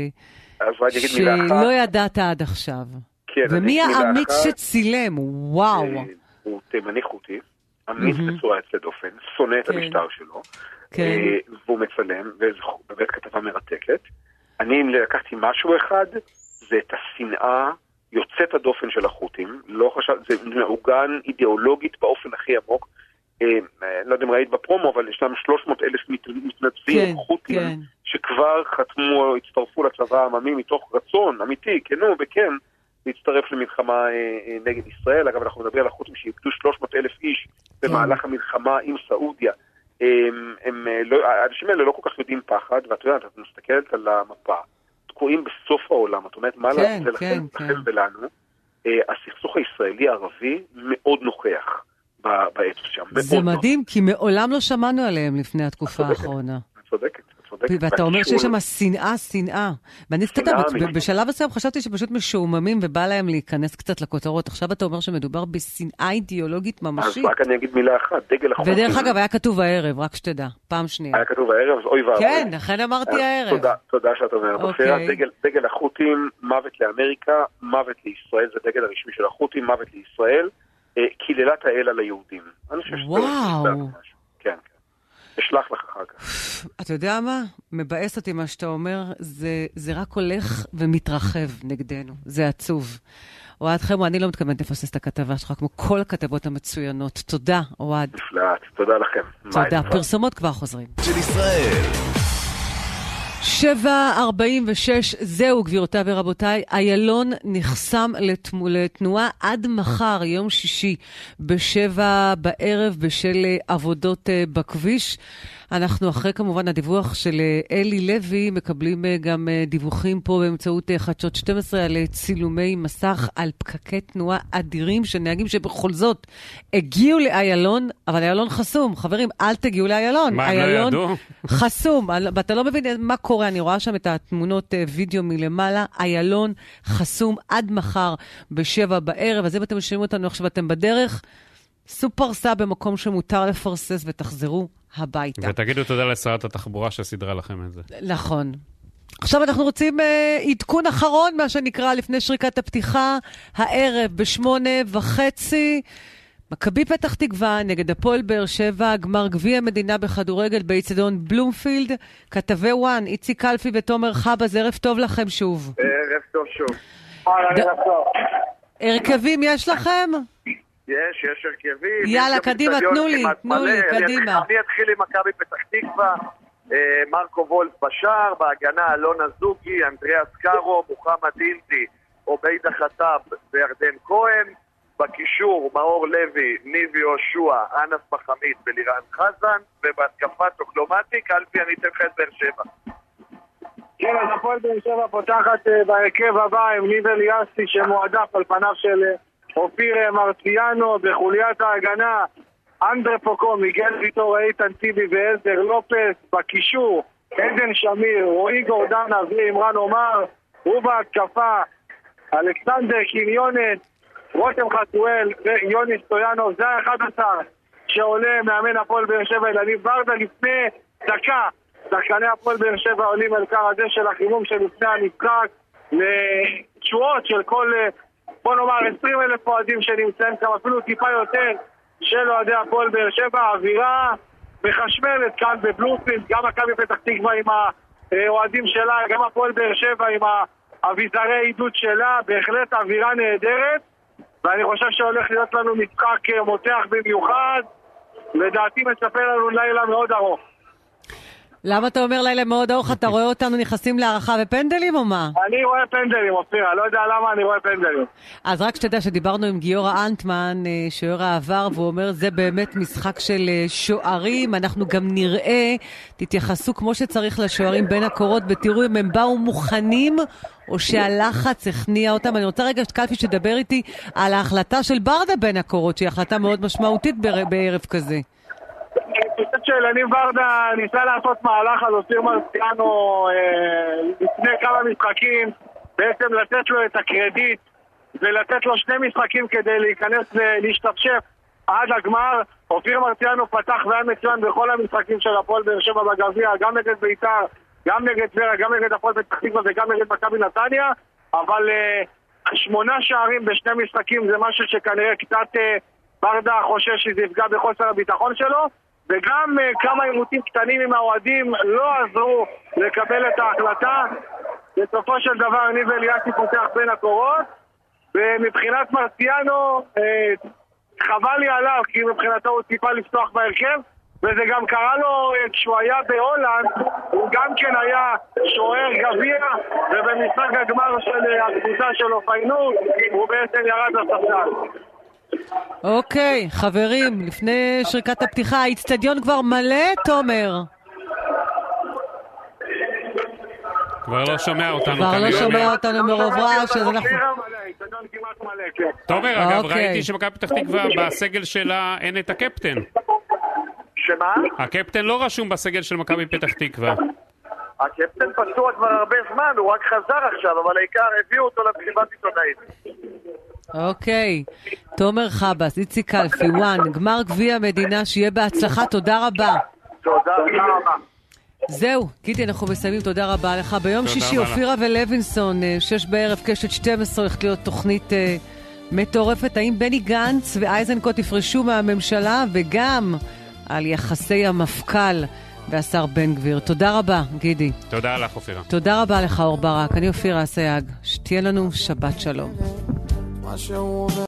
שלא ידעת עד עכשיו? ומי האמיץ שצילם? וואו. הוא תימני חותי, אמיץ בצורה יוצאת דופן, שונא את המשטר שלו, והוא מצלם, וזו באמת כתבה מרתקת. אני לקחתי משהו אחד, זה את השנאה יוצאת הדופן של החות'ים, לא חשב, זה מעוגן אידיאולוגית באופן הכי עמוק, לא יודע אם ראית בפרומו, אבל ישנם 300,000 מתנדבים חות'ים, שכבר חתמו או הצטרפו לצבא העממי מתוך רצון אמיתי, כנו וכן, להצטרף למלחמה נגד ישראל. אגב, אנחנו מדברים על החות'ים שאיבדו 300,000 איש במהלך המלחמה עם סעודיה. האנשים האלה לא כל כך יודעים פחד, ואת יודעת, את מסתכלת על המפה, תקועים בסוף העולם, את אומרת, מה זה לכם ולנו? הסכסוך הישראלי-ערבי מאוד נוכח באתוס שם. זה מדהים, כי מעולם לא שמענו עליהם לפני התקופה האחרונה. צודקת. ואתה אומר שיש שם שנאה. ואני בשלב מסוים חשבתי שפשוט משועממים ובא להם להיכנס קצת לכותרות. עכשיו אתה אומר שמדובר בשנאה אידיאולוגית ממשית. אז רק אני אגיד מילה אחת, דגל החות'ים. ודרך אגב, היה כתוב הערב, רק שתדע, פעם שנייה. היה כתוב הערב, אז אוי ואבוי. כן, לכן אמרתי הערב. תודה שאת אומרת. דגל החות'ים, מוות לאמריקה, מוות לישראל, זה דגל הרשמי של החות'ים, מוות לישראל, קיללת האל על היהודים. וואו. כן. אשלח לך אחר כך. אתה יודע מה? מבאס אותי מה שאתה אומר, זה רק הולך ומתרחב נגדנו. זה עצוב. אוהד חמו, אני לא מתכוונת לפסס את הכתבה שלך, כמו כל הכתבות המצוינות. תודה, אוהד. נפלאת, תודה לכם. תודה. פרסומות כבר חוזרים. של ישראל. 7:46, זהו גבירותיי ורבותיי, איילון נחסם לתנועה עד מחר, יום שישי, ב7 בערב בשל עבודות בכביש. אנחנו אחרי כמובן הדיווח של אלי לוי, מקבלים גם דיווחים פה באמצעות חדשות 12 על צילומי מסך, על פקקי תנועה אדירים של נהגים שבכל זאת הגיעו לאיילון, אבל איילון חסום. חברים, אל תגיעו לאיילון. מה, הם לא ידעו? חסום, ואתה לא מבין מה קורה, אני רואה שם את התמונות וידאו מלמעלה, איילון חסום עד מחר ב7 בערב, אז אם אתם משלמים אותנו עכשיו, אתם בדרך, סופרסה במקום שמותר לפרסס ותחזרו הביתה. ותגידו תודה לשרת התחבורה שסדרה לכם את זה. נכון. עכשיו אנחנו רוצים עדכון אחרון, מה שנקרא, לפני שריקת הפתיחה, הערב ב8:30, מכבי פתח תקווה נגד הפועל באר שבע, גמר גביע המדינה בכדורגל באצטדיון בלומפילד. כתבי וואן, איציק קלפי ותומר חבז, ערב טוב לכם שוב. ערב טוב שוב. הרכבים יש לכם? יש הרכבים. יאללה, קדימה, תנו לי, קדימה. אני אתחיל עם מכבי פתח תקווה, מרקו וולף בשער, בהגנה אלון אזוגי, אנדריאס קארו, מוחמד אינדי, עובייד החטב וירדן כהן, בקישור מאור לוי, ניבי יהושע, אנס מחמיד ולירן חזן, ובהתקפה טוקלומטי, קלפי אני אתן לך את באר שבע. כן, אז הפועל באר שבע פותחת בהרכב הבא עם ניב אליאסי שמועדף על פניו של אופיר מרציאנו, בחוליית ההגנה אנדרה פוקו, מיגל ויטור, איתן טיבי ואלדר לופס, בקישור עדן שמיר, רועי גורדנה ואמרן עומר, ובהתקפה אלכסנדר קיניונס, רותם חתואל ויוני סטויאנוב. זה ה-11 שעולה מאמן הפועל באר שבע אליניב ברדה. לפני דקה שחקני הפועל באר שבע עולים על קר הזה של החימום שלפני המשחק לתשואות של כל, בוא נאמר 20,000 אוהדים שנמצאים כאן, אפילו טיפה יותר של אוהדי הפועל באר שבע. האווירה מחשמלת כאן בבלומפילד, גם מכבי פתח תקווה עם האוהדים שלה, גם הפועל באר שבע עם האביזרי עידוד שלה. בהחלט אווירה נהדרת, ואני חושב שהולך להיות לנו משחק מותח במיוחד. לדעתי מצפה לנו לילה מאוד ארוך. למה אתה אומר לילה מאוד ארוך? אתה רואה אותנו נכנסים להערכה ופנדלים או מה? אני רואה פנדלים, אופירה, לא יודע למה אני רואה פנדלים. אז רק שתדע שדיברנו עם גיורא אנטמן, שוער העבר, והוא אומר, זה באמת משחק של שוערים, אנחנו גם נראה, תתייחסו כמו שצריך לשוערים בין הקורות, ותראו אם הם באו מוכנים, או שהלחץ הכניע אותם. אני רוצה רגע שקלפי שתדבר איתי על ההחלטה של ברדה בין הקורות, שהיא החלטה מאוד משמעותית בערב כזה. אני חושב שאלניב ברדה ניסה לעשות מהלך על אופיר מרציאנו לפני כמה משחקים, בעצם לתת לו את הקרדיט ולתת לו 2 משחקים כדי להיכנס להשתפשף עד הגמר. אופיר מרציאנו פתח והיה מצוין בכל המשחקים של הפועל באר שבע בגביע, גם נגד בית"ר, גם נגד טבריה, גם נגד הפועל פתח תקווה וגם נגד מכבי נתניה, אבל 8 שערים ב2 משחקים זה משהו שכנראה קצת ברדה חושש שזה יפגע בחוסר הביטחון שלו, וגם כמה עימותים קטנים עם האוהדים לא עזרו לקבל את ההחלטה. בסופו של דבר ניב אליאסי פותח בין הקורות, ומבחינת מרציאנו חבל לי עליו, כי מבחינתו הוא ציפה לפתוח בהרכב, וזה גם קרה לו כשהוא היה בהולנד, הוא גם כן היה שוער גביע, ובמשחק הגמר של הקבוצה שלו פיינור הוא בעצם ירד לספסל. אוקיי, חברים, לפני שריקת הפתיחה, האצטדיון כבר מלא, תומר? כבר לא שומע אותנו. כבר לא שומע אותנו מרוב רעש, אז אנחנו... תומר, אגב, ראיתי שמכבי פתח תקווה בסגל שלה אין את הקפטן. שמה? הקפטן לא רשום בסגל של מכבי פתח תקווה. הקפטן פצוע כבר הרבה זמן, הוא רק חזר עכשיו, אבל העיקר הביאו אותו למסיבת עיתונאית. אוקיי, תומר חבס, איציק קלפי, גמר גביע המדינה, שיהיה בהצלחה, תודה רבה. תודה רבה. זהו, גידי, אנחנו מסיימים, תודה רבה לך. ביום שישי אופירה ולוינסון, 6 בערב, קשת 12, הולכת להיות תוכנית מטורפת. האם בני גנץ ואייזנקוט יפרשו מהממשלה, וגם על יחסי המפכ"ל והשר בן גביר. תודה רבה, גידי. תודה לך, אופירה. תודה רבה לך, אור ברק. אני אופירה אסייג. שתהיה לנו שבת שלום.